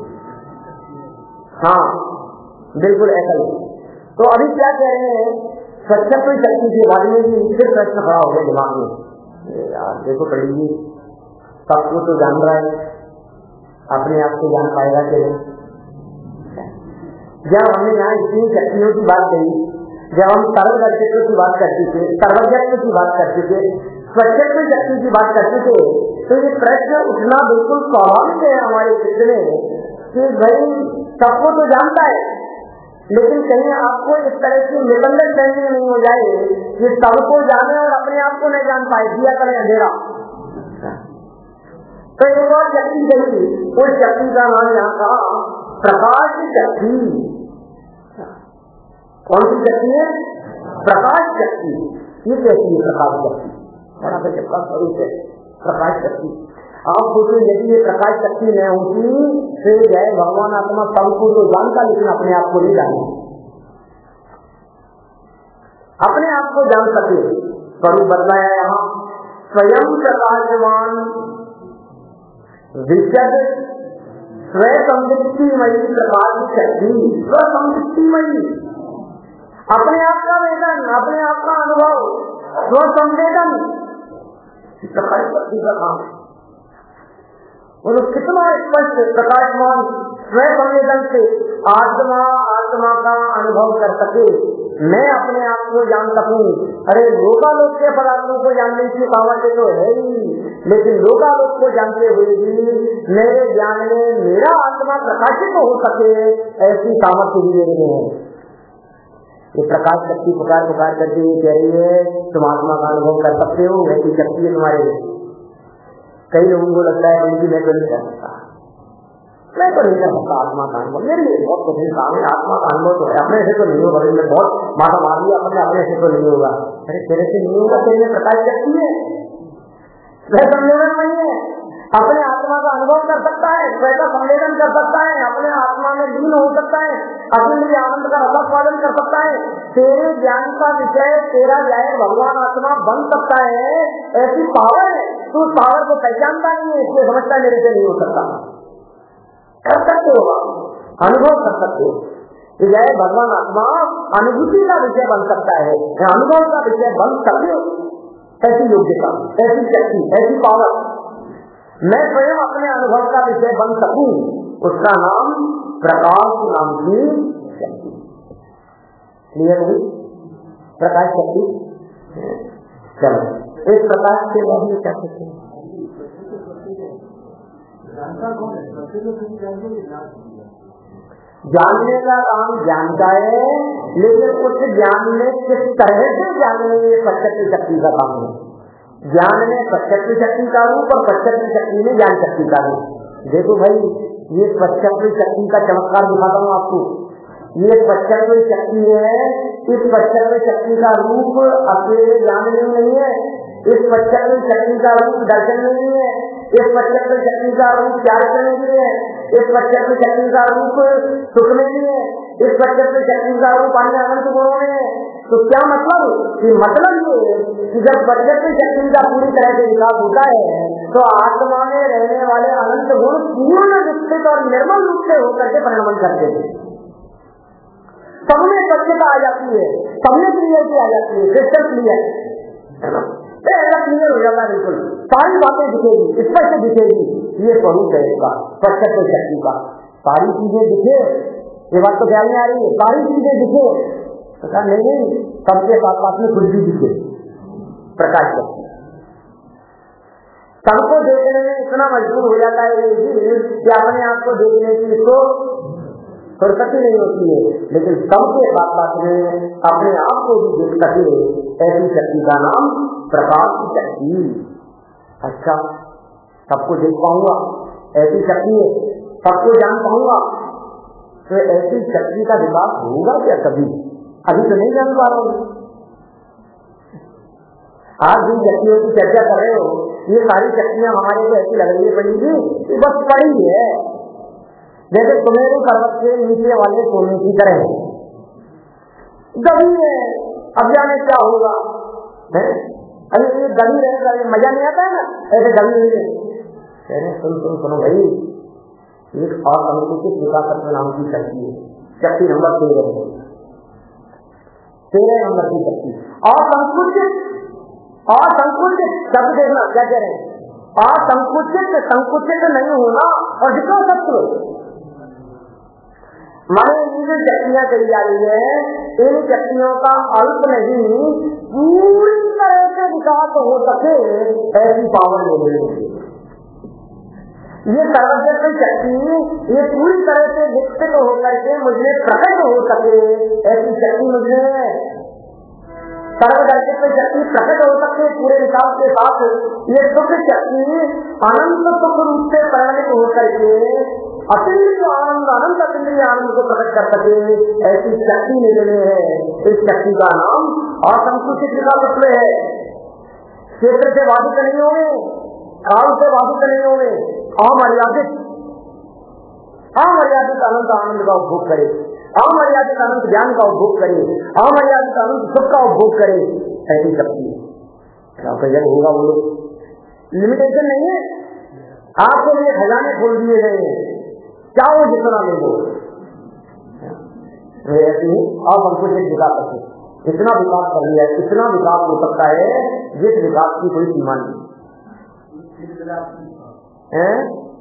हाँ बिल्कुल ऐसा ही। तो अभी क्या कह रहे हैं, स्वच्छत्व शक्ति के बारे में भी फिर प्रश्न खड़ा हो गया दिमाग में। यार देखो पंडित जी, सबको तो जान रहा है, अपने आप को जान पाएगा कि नहीं? जब हमने यहाँ इतनी शक्तियों की बात कही, जब हम सर्वव्यापी की बात करते थे, सर्वज्ञत्व की बात करते थे, स्वच्छत्व शक्ति की बात करते थे, तो ये प्रश्न उठना बिल्कुल स्वाभाविक है हमारे चित्र में कि भाई सबको तो जानता है, लेकिन कहीं आपको इस तरह की मिसअंडरस्टैंडिंग नहीं हो जाए कि सबको जाने और अपने आप को नहीं जान पाए, दिया करें अंधेरा। तो एक और शक्ति कही, उस शक्ति का नाम यहाँ का प्रकाश शक्ति। कौन सी शक्ति है? प्रकाश शक्ति। ये कैसी है प्रकाश शक्ति? बड़ा गजब का स्वरूप है प्रकाश शक्ति। आप सोचो यदि ये प्रकाश शक्ति न होती तो जय भगवान आत्मा सबको तो जानता, लेकिन अपने आप को नहीं जानता। अपने आप को जान सके स्वरूप बदलाया यहाँ, स्वयं प्रकाशवान विशद स्वसंवृत्तिमयी प्रकाश शक्ति। स्वसंवृत्तिमयी, अपने आप का वेदन, अपने आप का अनुभव, स्वसंवेदन प्रकाश शक्ति का काम। और कितना स्पष्ट प्रकाशमान स्वसंवेदन से आत्मा का अनुभव कर सके, मैं अपने आप को जान सकूं। अरे लोकालोक के पदार्थों को जानने की सामर्थ्य तो है ही, लेकिन लोकालोक को जानते हुए भी मेरे ज्ञान में मेरा आत्मा प्रकाशित हो सके, ऐसी सामर्थ्य भी मेरे में है। ये प्रकाश शक्ति पुकार करके ये कह रही है तुम आत्मा का अनुभव कर सकते हो, ऐसी शक्ति है तुम्हारे लिए। कई लोगों को लगता है कि मैं तो नहीं कर सकता, मैं तो नहीं कर सकता आत्मा का अनुभव, मेरे लिए बहुत कठिन काम है। आत्मा का अनुभव तो है, अपने से तो नहीं होगा, मैं बहुत माता मार लिया अपने से तो नहीं होगा। अरे तेरे से नहीं होगा, तेरे में प्रकाश शक्ति है, वह संवेदन नहीं है, अपने आत्मा का अनुभव कर सकता है, वैसा संवेदन कर सकता है, अपने आत्मा में लीन हो सकता है, अपने लिए आनंद का रसास्वादन कर सकता है, तेरे ज्ञान का विषय तेरा जाए भगवान आत्मा बन सकता है। ऐसी पावर है, तू पावर को पहचानता नहीं है, इसलिए समझता मेरे से नहीं हो सकता। कर सकते हो, अनुभव कर सकते हो। जाए भगवान आत्मा अनुभूति का विषय बन सकता है, अनुभव का विषय बन सकते हो। ऐसी योग्यता, ऐसी शक्ति, ऐसी पावर मैं स्वयं अपने अनुभव का विषय बन सकूं, उसका नाम प्रकाश नाम की शक्ति। क्लियर हुई? प्रकाश शक्ति। चलो इस प्रकाश के बाद में क्या कहते हैं? जानने का काम जानता है, लेकिन उस ज्ञान में किस तरह से जानने ये प्रत्यक्ष शक्ति का काम है। ज्ञान में प्रत्यक्ष शक्ति का रूप और प्रत्यक्ष शक्ति में ज्ञान शक्ति का रूप। देखो भाई, ये प्रत्यक्ष शक्ति का चमत्कार दिखाता हूँ आपको। ये प्रत्यक्ष शक्ति है, इस प्रत्यक्ष शक्ति का रूप अकेले ज्ञान में नहीं है, इस प्रत्यक्ष शक्ति का रूप दर्शन में नहीं है, इस प्रत्यक्ष शक्ति का रूप चारित्र में नहीं है, इस प्रत्यक्ष शक्ति का रूप सुख में नहीं है, इस प्रत्यक्ष शक्ति का रूप अन्य अनंत गुणों में है। तो क्या मतलब कि मतलब ये कि जब प्रत्यक्ष शक्ति का पूरी तरह से विकास होता है तो आत्मा में रहने वाले अनंत गुण पूर्ण विकसित और निर्मल रूप से होकर के परिणमन करते हैं। सब में स्वच्छता आ जाती है, सब में क्लियरिटी आ जाती है, क्रिस्टल क्लियर है ना, ऐसा क्लियर हो जाता है, बिल्कुल सारी बातें दिखेगी, स्पष्ट दिखेगी। ये स्वरूप है इसका प्रत्यक्ष शक्ति का। सारी चीजें दिखे, ये बात तो ध्यान में आ रही है, सारी चीजें दिखे, तो कहा नहीं, सबके साथ साथ में खुद भी दिखे प्रकाश शक्ति। सबको देखने में इतना मजबूर हो जाता है ये जीव कि अपने आप को देखने की इसको फुर्सत ही नहीं होती है, लेकिन सबके साथ साथ में अपने आप को भी देख सके, ऐसी शक्ति का नाम प्रकाश शक्ति। अच्छा, सबको देख पाऊंगा, ऐसी शक्ति है, सबको जान पाऊंगा, तो ऐसी शक्ति का विकास होगा क्या कभी? अभी तो नहीं जान पा रहा हूँ। आप जिन शक्तियों की चर्चा कर रहे हो, ये सारी शक्तियां हमारे को ऐसी लग रही है बड़ी जी, ये बस पड़ी है, जैसे सुमेरु पर्वत के नीचे वाले सोने की तरह गली है। अब जाने क्या होगा, अरे ये गली रहेगा, मजा नहीं आता है ना, ऐसे गली नहीं है। सुनो भाई, एक असंकुचित विकास नाम की शक्ति है, शक्ति नंबर 13 नंबर की शक्ति। असंकुचित शब्द देखना क्या कह रहे हैं, असंकुचित, संकुचित नहीं होना और जितना शत्रु माने ये जो शक्तियां कही जा रही है, इन शक्तियों का अल्प नहीं पूरी तरह से विकास हो सके ऐसी पावर ले रही है। ये सर्वशक्ति शक्ति ये पूरी तरह से विकसित होकर के मुझे प्रकट हो सके ऐसी शक्ति मुझे सर्वदर्शित शक्ति प्रकट हो सकती है पूरे विकास के साथ। ये सुख शक्ति अनंत सुख रूप से परिणित होकर के अतिरिक्त आनंद, अनंत अतिरिक्त आनंद को प्रकट कर सके ऐसी शक्ति मिलने है। इस शक्ति का नाम असंकुचित विकास है। क्षेत्र से बाधित नहीं होंगे, काल से बाधित नहीं होंगे, अमर्यादित अनंत आनंद का उपभोग करे, अमर्यादित अनंत ज्ञान का उपभोग करे, अमर्यादित अनंत सुख का उपभोग करे, ऐसी शक्ति है। जब होगा वो लोग लिमिटेशन नहीं है, आपको ये खजाने खोल दिए गए हैं, चाहो जितना ले लो। ऐसी असंकुचित विकास है, इतना विकास कर लिया, इतना विकास हो सकता है जिस विकास की कोई सीमा नहीं है।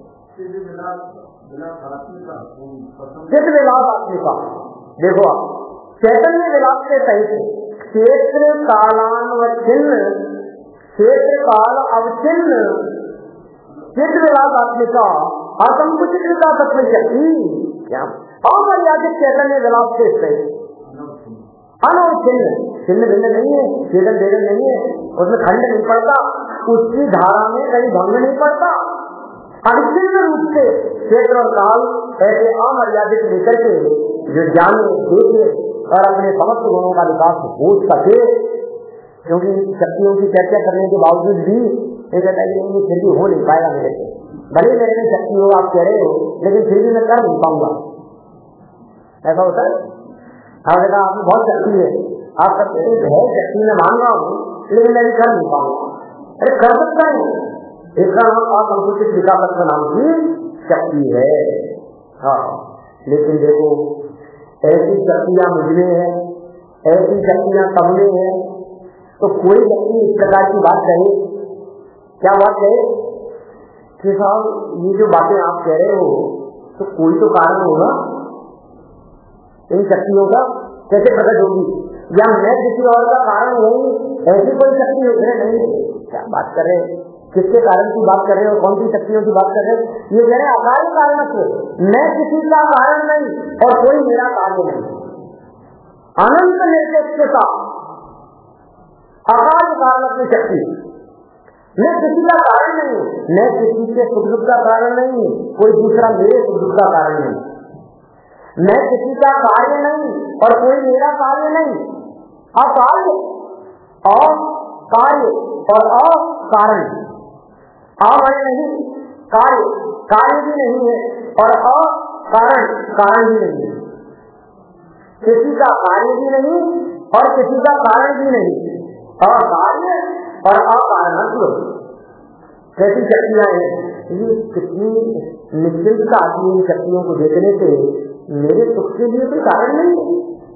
चित्त विलास आत्मिका देखो, आप चैतन्य विलास के सहित क्षेत्र कालान्वच्छिन्न, क्षेत्र काल अवच्छिन्न चित्त विलास आत्मिका असंकुचित विकास शक्ति क्या अमर्यादित चैतन्य विलास के सहित अनवच्छिन्न, छिन्न भिन्न नहीं है, छेदन भेदन नहीं है, उसमें खंड नहीं पड़ता, उसकी धारा में कहीं भंग नहीं पड़ता, अनिश्चित रूप से क्षेत्र और काल ऐसे अमर्यादित लेकर के जो जाने देखे और अपने समस्त गुणों का विकास हो सके। क्योंकि शक्तियों की चर्चा करने के बावजूद भी ये कहता है कि फिर भी हो नहीं पाएगा मेरे से, भले मेरे में शक्ति हो आप कह रहे हो, लेकिन फिर भी मैं कर नहीं पाऊंगा। ऐसा होता है। आपने कहा आपकी बहुत शक्ति है, आप कहते हैं शक्ति में मान रहा हूँ, लेकिन मैं भी कर नहीं पाऊंगा। अरे कर सकता है, इसका नाम असंकुचित विकास नाम की शक्ति है। हाँ, लेकिन देखो ऐसी शक्तियां मुझमें है, ऐसी शक्तियां सब में है, तो कोई व्यक्ति इस प्रकार की बात कहे, क्या बात कहे कि साहब ये जो बातें आप कह रहे हो तो कोई तो कारण होगा, इन शक्तियों का कैसे प्रकट होगी, या मैं किसी और का कारण हूँ, ऐसी कोई शक्ति होगी नहीं। क्या बात कर रहे हैं, किसके कारण की बात कर रहे हो, कौन सी शक्तियों की बात कर रहे हो? ये कह रहे अकाल कारण से, मैं किसी का कारण नहीं और कोई मेरा कार्य नहीं, अनंत निर्देशता अकाल कारण की शक्ति। मैं किसी का कारण नहीं, मैं किसी के सुख दुख का कारण नहीं, कोई दूसरा मेरे सुख दुख का कारण नहीं, मैं किसी का कार्य नहीं और कोई मेरा कार्य नहीं, अकार्य अकार्य और अकारण, अमय नहीं, कार्य भी नहीं है और अकारण कारण भी नहीं है, किसी का कार्य भी नहीं और किसी का कारण भी नहीं, अकार्य और अकारणत्व। कैसी शक्तियां हैं, ये कितनी निश्चिंतता आती है इन शक्तियों को देखने से। मेरे सुख के लिए कोई कारण नहीं है,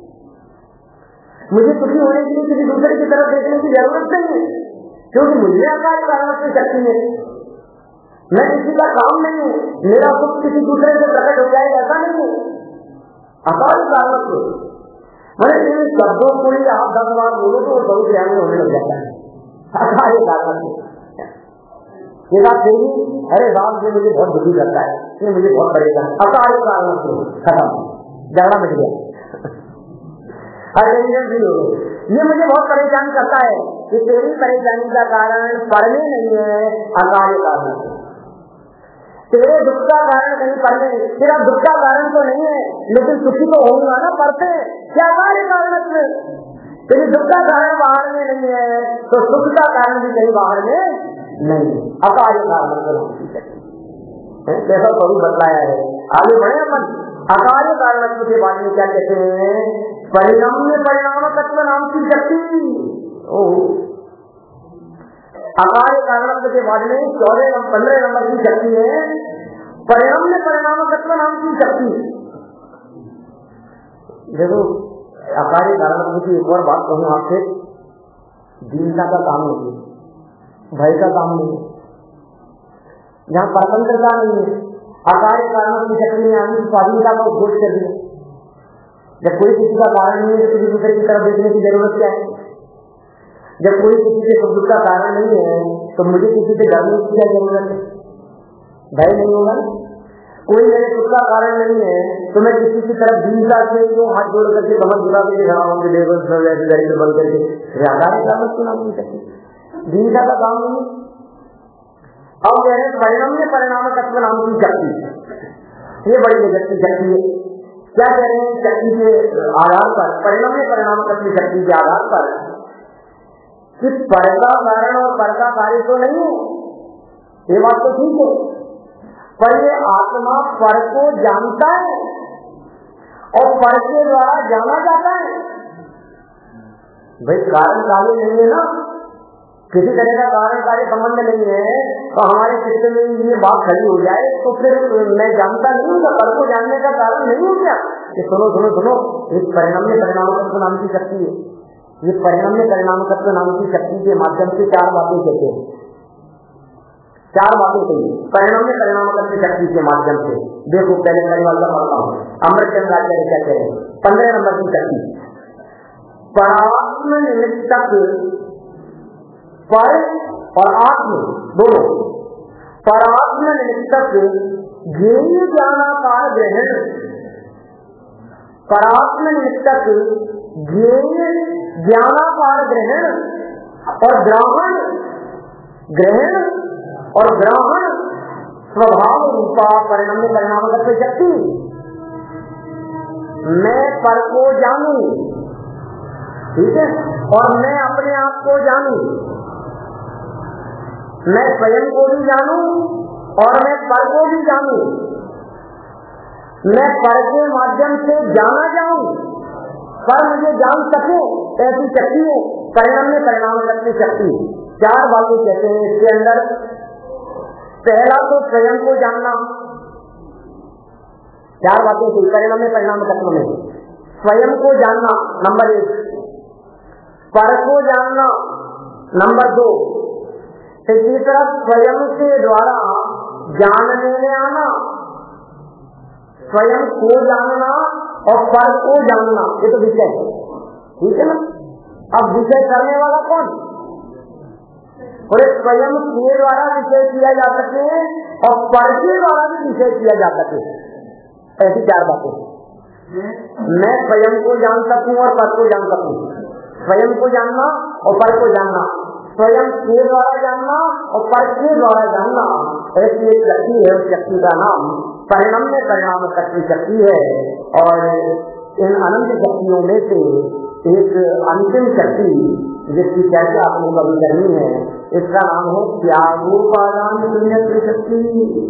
मुझे सुखी होने के लिए किसी दूसरे की तरफ देखने की जरूरत नहीं है, क्योंकि मुझे अकाल कारण से शक्ति है। मैं किसी का काम नहीं हूँ, मेरा सुख किसी दूसरे से प्रकट हो जाएगा ऐसा नहीं है, अकाल कारण से। मैंने इन शब्दों को ही आप 10 बार बोलो तो वो बहुत ध्यान होने लग जाता है। अकार्य कारण ये बात फिर भी अरे बाप ये मुझे बहुत दुखी करता है, ये मुझे बहुत परेशान, अकार्य कारण से खत्म, झगड़ा मिट गया। ये मुझे बहुत परेशान करता है, कि तेरी परेशानी का कारण पढ़ने नहीं है, अकार्य कारण। तेरे दुख का कारण कहीं पढ़ने, तेरा दुख का कारण तो नहीं है लेकिन सुखी तो होगा ना पढ़ते, क्या कार्य कारण है? तेरे दुख का कारण बाहर में नहीं है तो सुख का कारण भी कहीं बाहर में नहीं, अकार्य कारण। कैसा स्वरूप बतलाया है, आगे बढ़े अपन। अकार्य कारण के बारे में क्या कहते हैं? परिणाम में परिणाम तत्व नाम की शक्ति। अकार्य कारण के बाद में 15 नंबर की शक्ति है परिणाम में परिणाम तत्व नाम की शक्ति। देखो अकार्य कारण की एक और बात कहूँ आपसे, दीनता का काम नहीं, भय का काम नहीं, जहाँ स्वतंत्रता नहीं है, अकार्य कारणों की शक्ति ने आदमी स्वाधीनता को घोष कर दिया। जब कोई किसी का कारण नहीं है तो किसी दूसरे की तरफ देखने की जरूरत क्या है? जब कोई किसी के सुख का कारण नहीं है तो मुझे किसी से डरने की क्या जरूरत है? भय नहीं होगा। कोई मेरे सुख का कारण नहीं है तो मैं किसी की तरफ दीनता से क्यों हाथ जोड़ करके कमर झुका के खड़ा हूँ कि देखो बंद करके अकार्य कारण की नाम नहीं सकती, दीनता का काम नहीं। अब कह रहे परिणाम में परिणाम तत्व नाम की शक्ति, ये बड़ी जगत की शक्ति है। क्या कह रहे हैं? शक्ति के आधार पर, परिणाम में परिणाम तत्व शक्ति के आधार पर कि पर का कारण और पर का कार्य तो नहीं है, ये बात तो ठीक है, पर ये आत्मा पर को जानता है और पर के द्वारा जाना जाता है। भाई कारण कार्य नहीं है ना, किसी तरह का कारण कार्य संबंध नहीं है तो हमारे चित्त में ये बात खड़ी हो जाए तो फिर मैं जानता नहीं हूँ, पर को जानने का कारण नहीं हो गया। कि सुनो सुनो सुनो, इस परिणाम में परिणाम तत्व नाम की शक्ति है, ये परिणाम में परिणाम तत्व नाम की शक्ति के माध्यम से 4 बातें कहते हैं, 4 बातें कही परिणाम में परिणाम तत्व शक्ति के माध्यम से। देखो पहले परिवार का पढ़ता हूँ, अमृतचंद्र आचार्य क्या कह रहे हैं, 15 नंबर की शक्ति, परात्म निमित्तक पर और आत्म दोनों, परात्म निमित्तक ज्ञेय ज्ञानाकार ग्रहण, परात्म निमित्तक ज्ञेय ज्ञानाकार ग्रहण और ग्रहण, ग्रहण और ग्रहण स्वभाव रूपा परिणाम परिणाम तत्व शक्ति। मैं पर को जानूं, ठीक है, और मैं अपने आप को जानूं, मैं स्वयं को भी जानूं और मैं पर को भी जानूं, मैं पर के माध्यम से जाना जाऊं, पर मुझे जान सके, ऐसी शक्ति है परिणाम में परिणाम करती शक्ति। 4 बातें कहते हैं इसके अंदर। पहला तो स्वयं को जानना, 4 बातें थी परिणाम में परिणाम तत्व में। स्वयं को जानना नंबर 1, पर को जानना नंबर 2, तीसरा स्वयं के द्वारा जानने में आना, स्वयं को जानना और पर को जानना, ये तो विषय है, ठीक है ना। अब विषय करने वाला कौन? और स्वयं के द्वारा विषय किया जा सके और पर के द्वारा भी विषय किया जा सके, ऐसी 4 बातें। मैं स्वयं को जान सकूं और पर को जान सकूं, स्वयं को जानना और पर को जानना, स्वयं के द्वारा जानना और पर के द्वारा जानना, ऐसी एक शक्ति है। उस शक्ति का नाम परिणाम में परिणाम तत्व शक्ति है। और इन अनंत शक्तियों में से एक अंतिम शक्ति जिसकी चर्चा आपको कभी करनी है, इसका नाम है त्यागोपादान शून्यत्व शक्ति।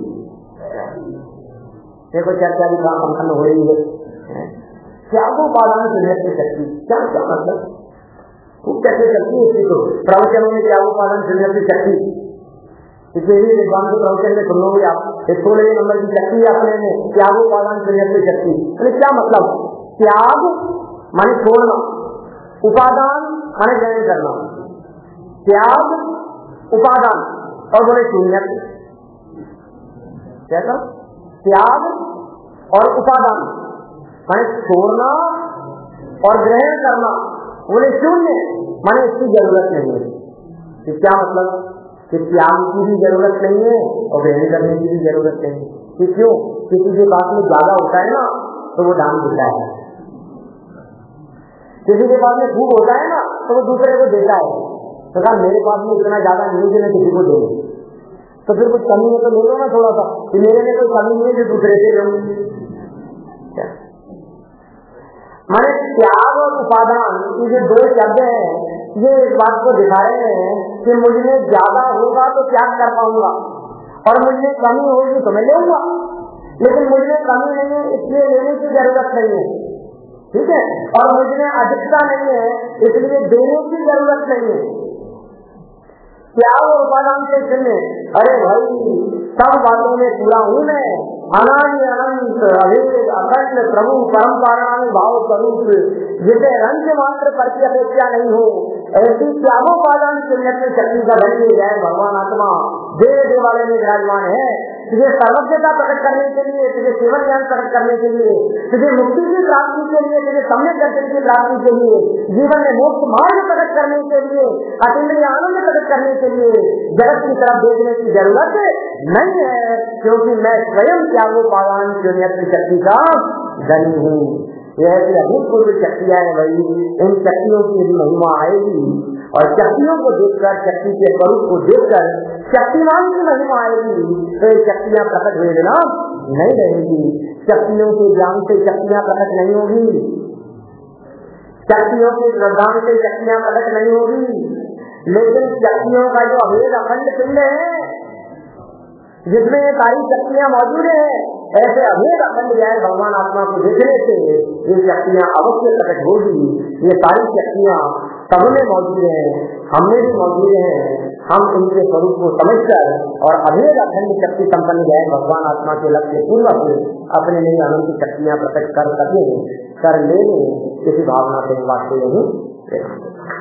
देखो चर्चा भी संपन्न हो रही है। त्यागोपादान शून्यत्व शक्ति क्या क्या मतलब, वो कैसे शक्ति है? तो प्रवचन में त्यागोपादान शून्यत्व शक्ति, इसलिए विद्वान के प्रवचन में सुन लोगे आप, 16 नंबर की शक्ति अपने में त्यागोपादान शून्यत्व शक्ति। क्या मतलब? त्याग माने छोड़ना, उपादान माने ग्रहण करना, त्याग उपादान और बोले शून्यत्व। कैसा? त्याग और उपादान माने छोड़ना और ग्रहण करना बोले शून्य, माने इसकी जरूरत नहीं है। तो क्या मतलब कि त्याग की भी जरूरत नहीं है और ग्रहण करने की भी जरूरत नहीं है। कि क्यों? किसी के पास में ज्यादा होता है ना तो वो दान देता है, किसी के पास में खूब होता है ना तो वो दूसरे को देता है। तो कहा मेरे पास में इतना ज्यादा नहीं है मैं किसी को दूं, तो फिर कुछ कमी है तो ले लो ना थोड़ा सा, कि मेरे में कोई कमी नहीं है जो दूसरे से लूं। माने त्याग और उपादान ये दो शब्द हैं, ये इस बात को दिखा रहे हैं कि मुझे ज्यादा होगा तो त्याग कर पाऊंगा और मुझे कमी होगी तो मैं लूंगा, लेकिन मुझे कमी नहीं है इसलिए लेने की जरूरत नहीं है, ठीक है, और मुझे अधिकता नहीं है इसलिए देने की जरूरत नहीं है। त्याग और उपादान से सुनने, अरे भाई सब बातों में पूरा हूं मैं, अनादि अनंत अभेद अखंड प्रभु परम्परा भाव स्वरूप, जिसे रंग मात्र पर की अपेक्षा नहीं हो, ऐसी त्यागोपादान शून्यत्व शक्ति का धनी जय भगवान आत्मा देव देवालय में विराजमान है। तुझे सर्वज्ञता प्रकट करने के लिए, तुझे केवल ज्ञान प्रकट करने के लिए, तुझे मुक्ति की प्राप्ति के लिए, तुझे सम्यक दर्शन की प्राप्ति के लिए, जीवन में मोक्ष मार्ग प्रकट करने के लिए, अतीन्द्रिय आनंद प्रकट करने के लिए जगत की तरफ देखने की जरूरत नहीं है, क्योंकि मैं स्वयं त्यागोपादान शून्यत्व शक्ति का धनी हूँ। यह ऐसी अभूतपूर्व शक्तियां हैं भाई, इन शक्तियों की महिमा आएगी और शक्तियों को देखकर, शक्ति के स्वरूप को देखकर शक्तिमान की महिमा आएगी तो ये शक्तियां प्रकट हुए बिना नहीं रहेगी। शक्तियों के ज्ञान से शक्तियां प्रकट नहीं होगी, शक्तियों के प्रदान से शक्तियां प्रकट नहीं होगी, लेकिन शक्तियों का जो अभेद अखंड पिंड है जिसमें ये सारी शक्तियां मौजूद है, ऐसे अभेद अखंड ज्ञान भगवान आत्मा को देखने से ये शक्तियां अवश्य प्रकट होगी। ये सारी शक्तियां सब में मौजूद है, हम में भी मौजूद है। हम इनके स्वरूप को समझकर और अभेद अखंड शक्ति संपन्न ज्ञान भगवान आत्मा के लक्ष्य पूर्वक अपने लिए अनंत शक्तियां प्रकट कर सके, कर ले, इसी भावना से वास्तव नहीं।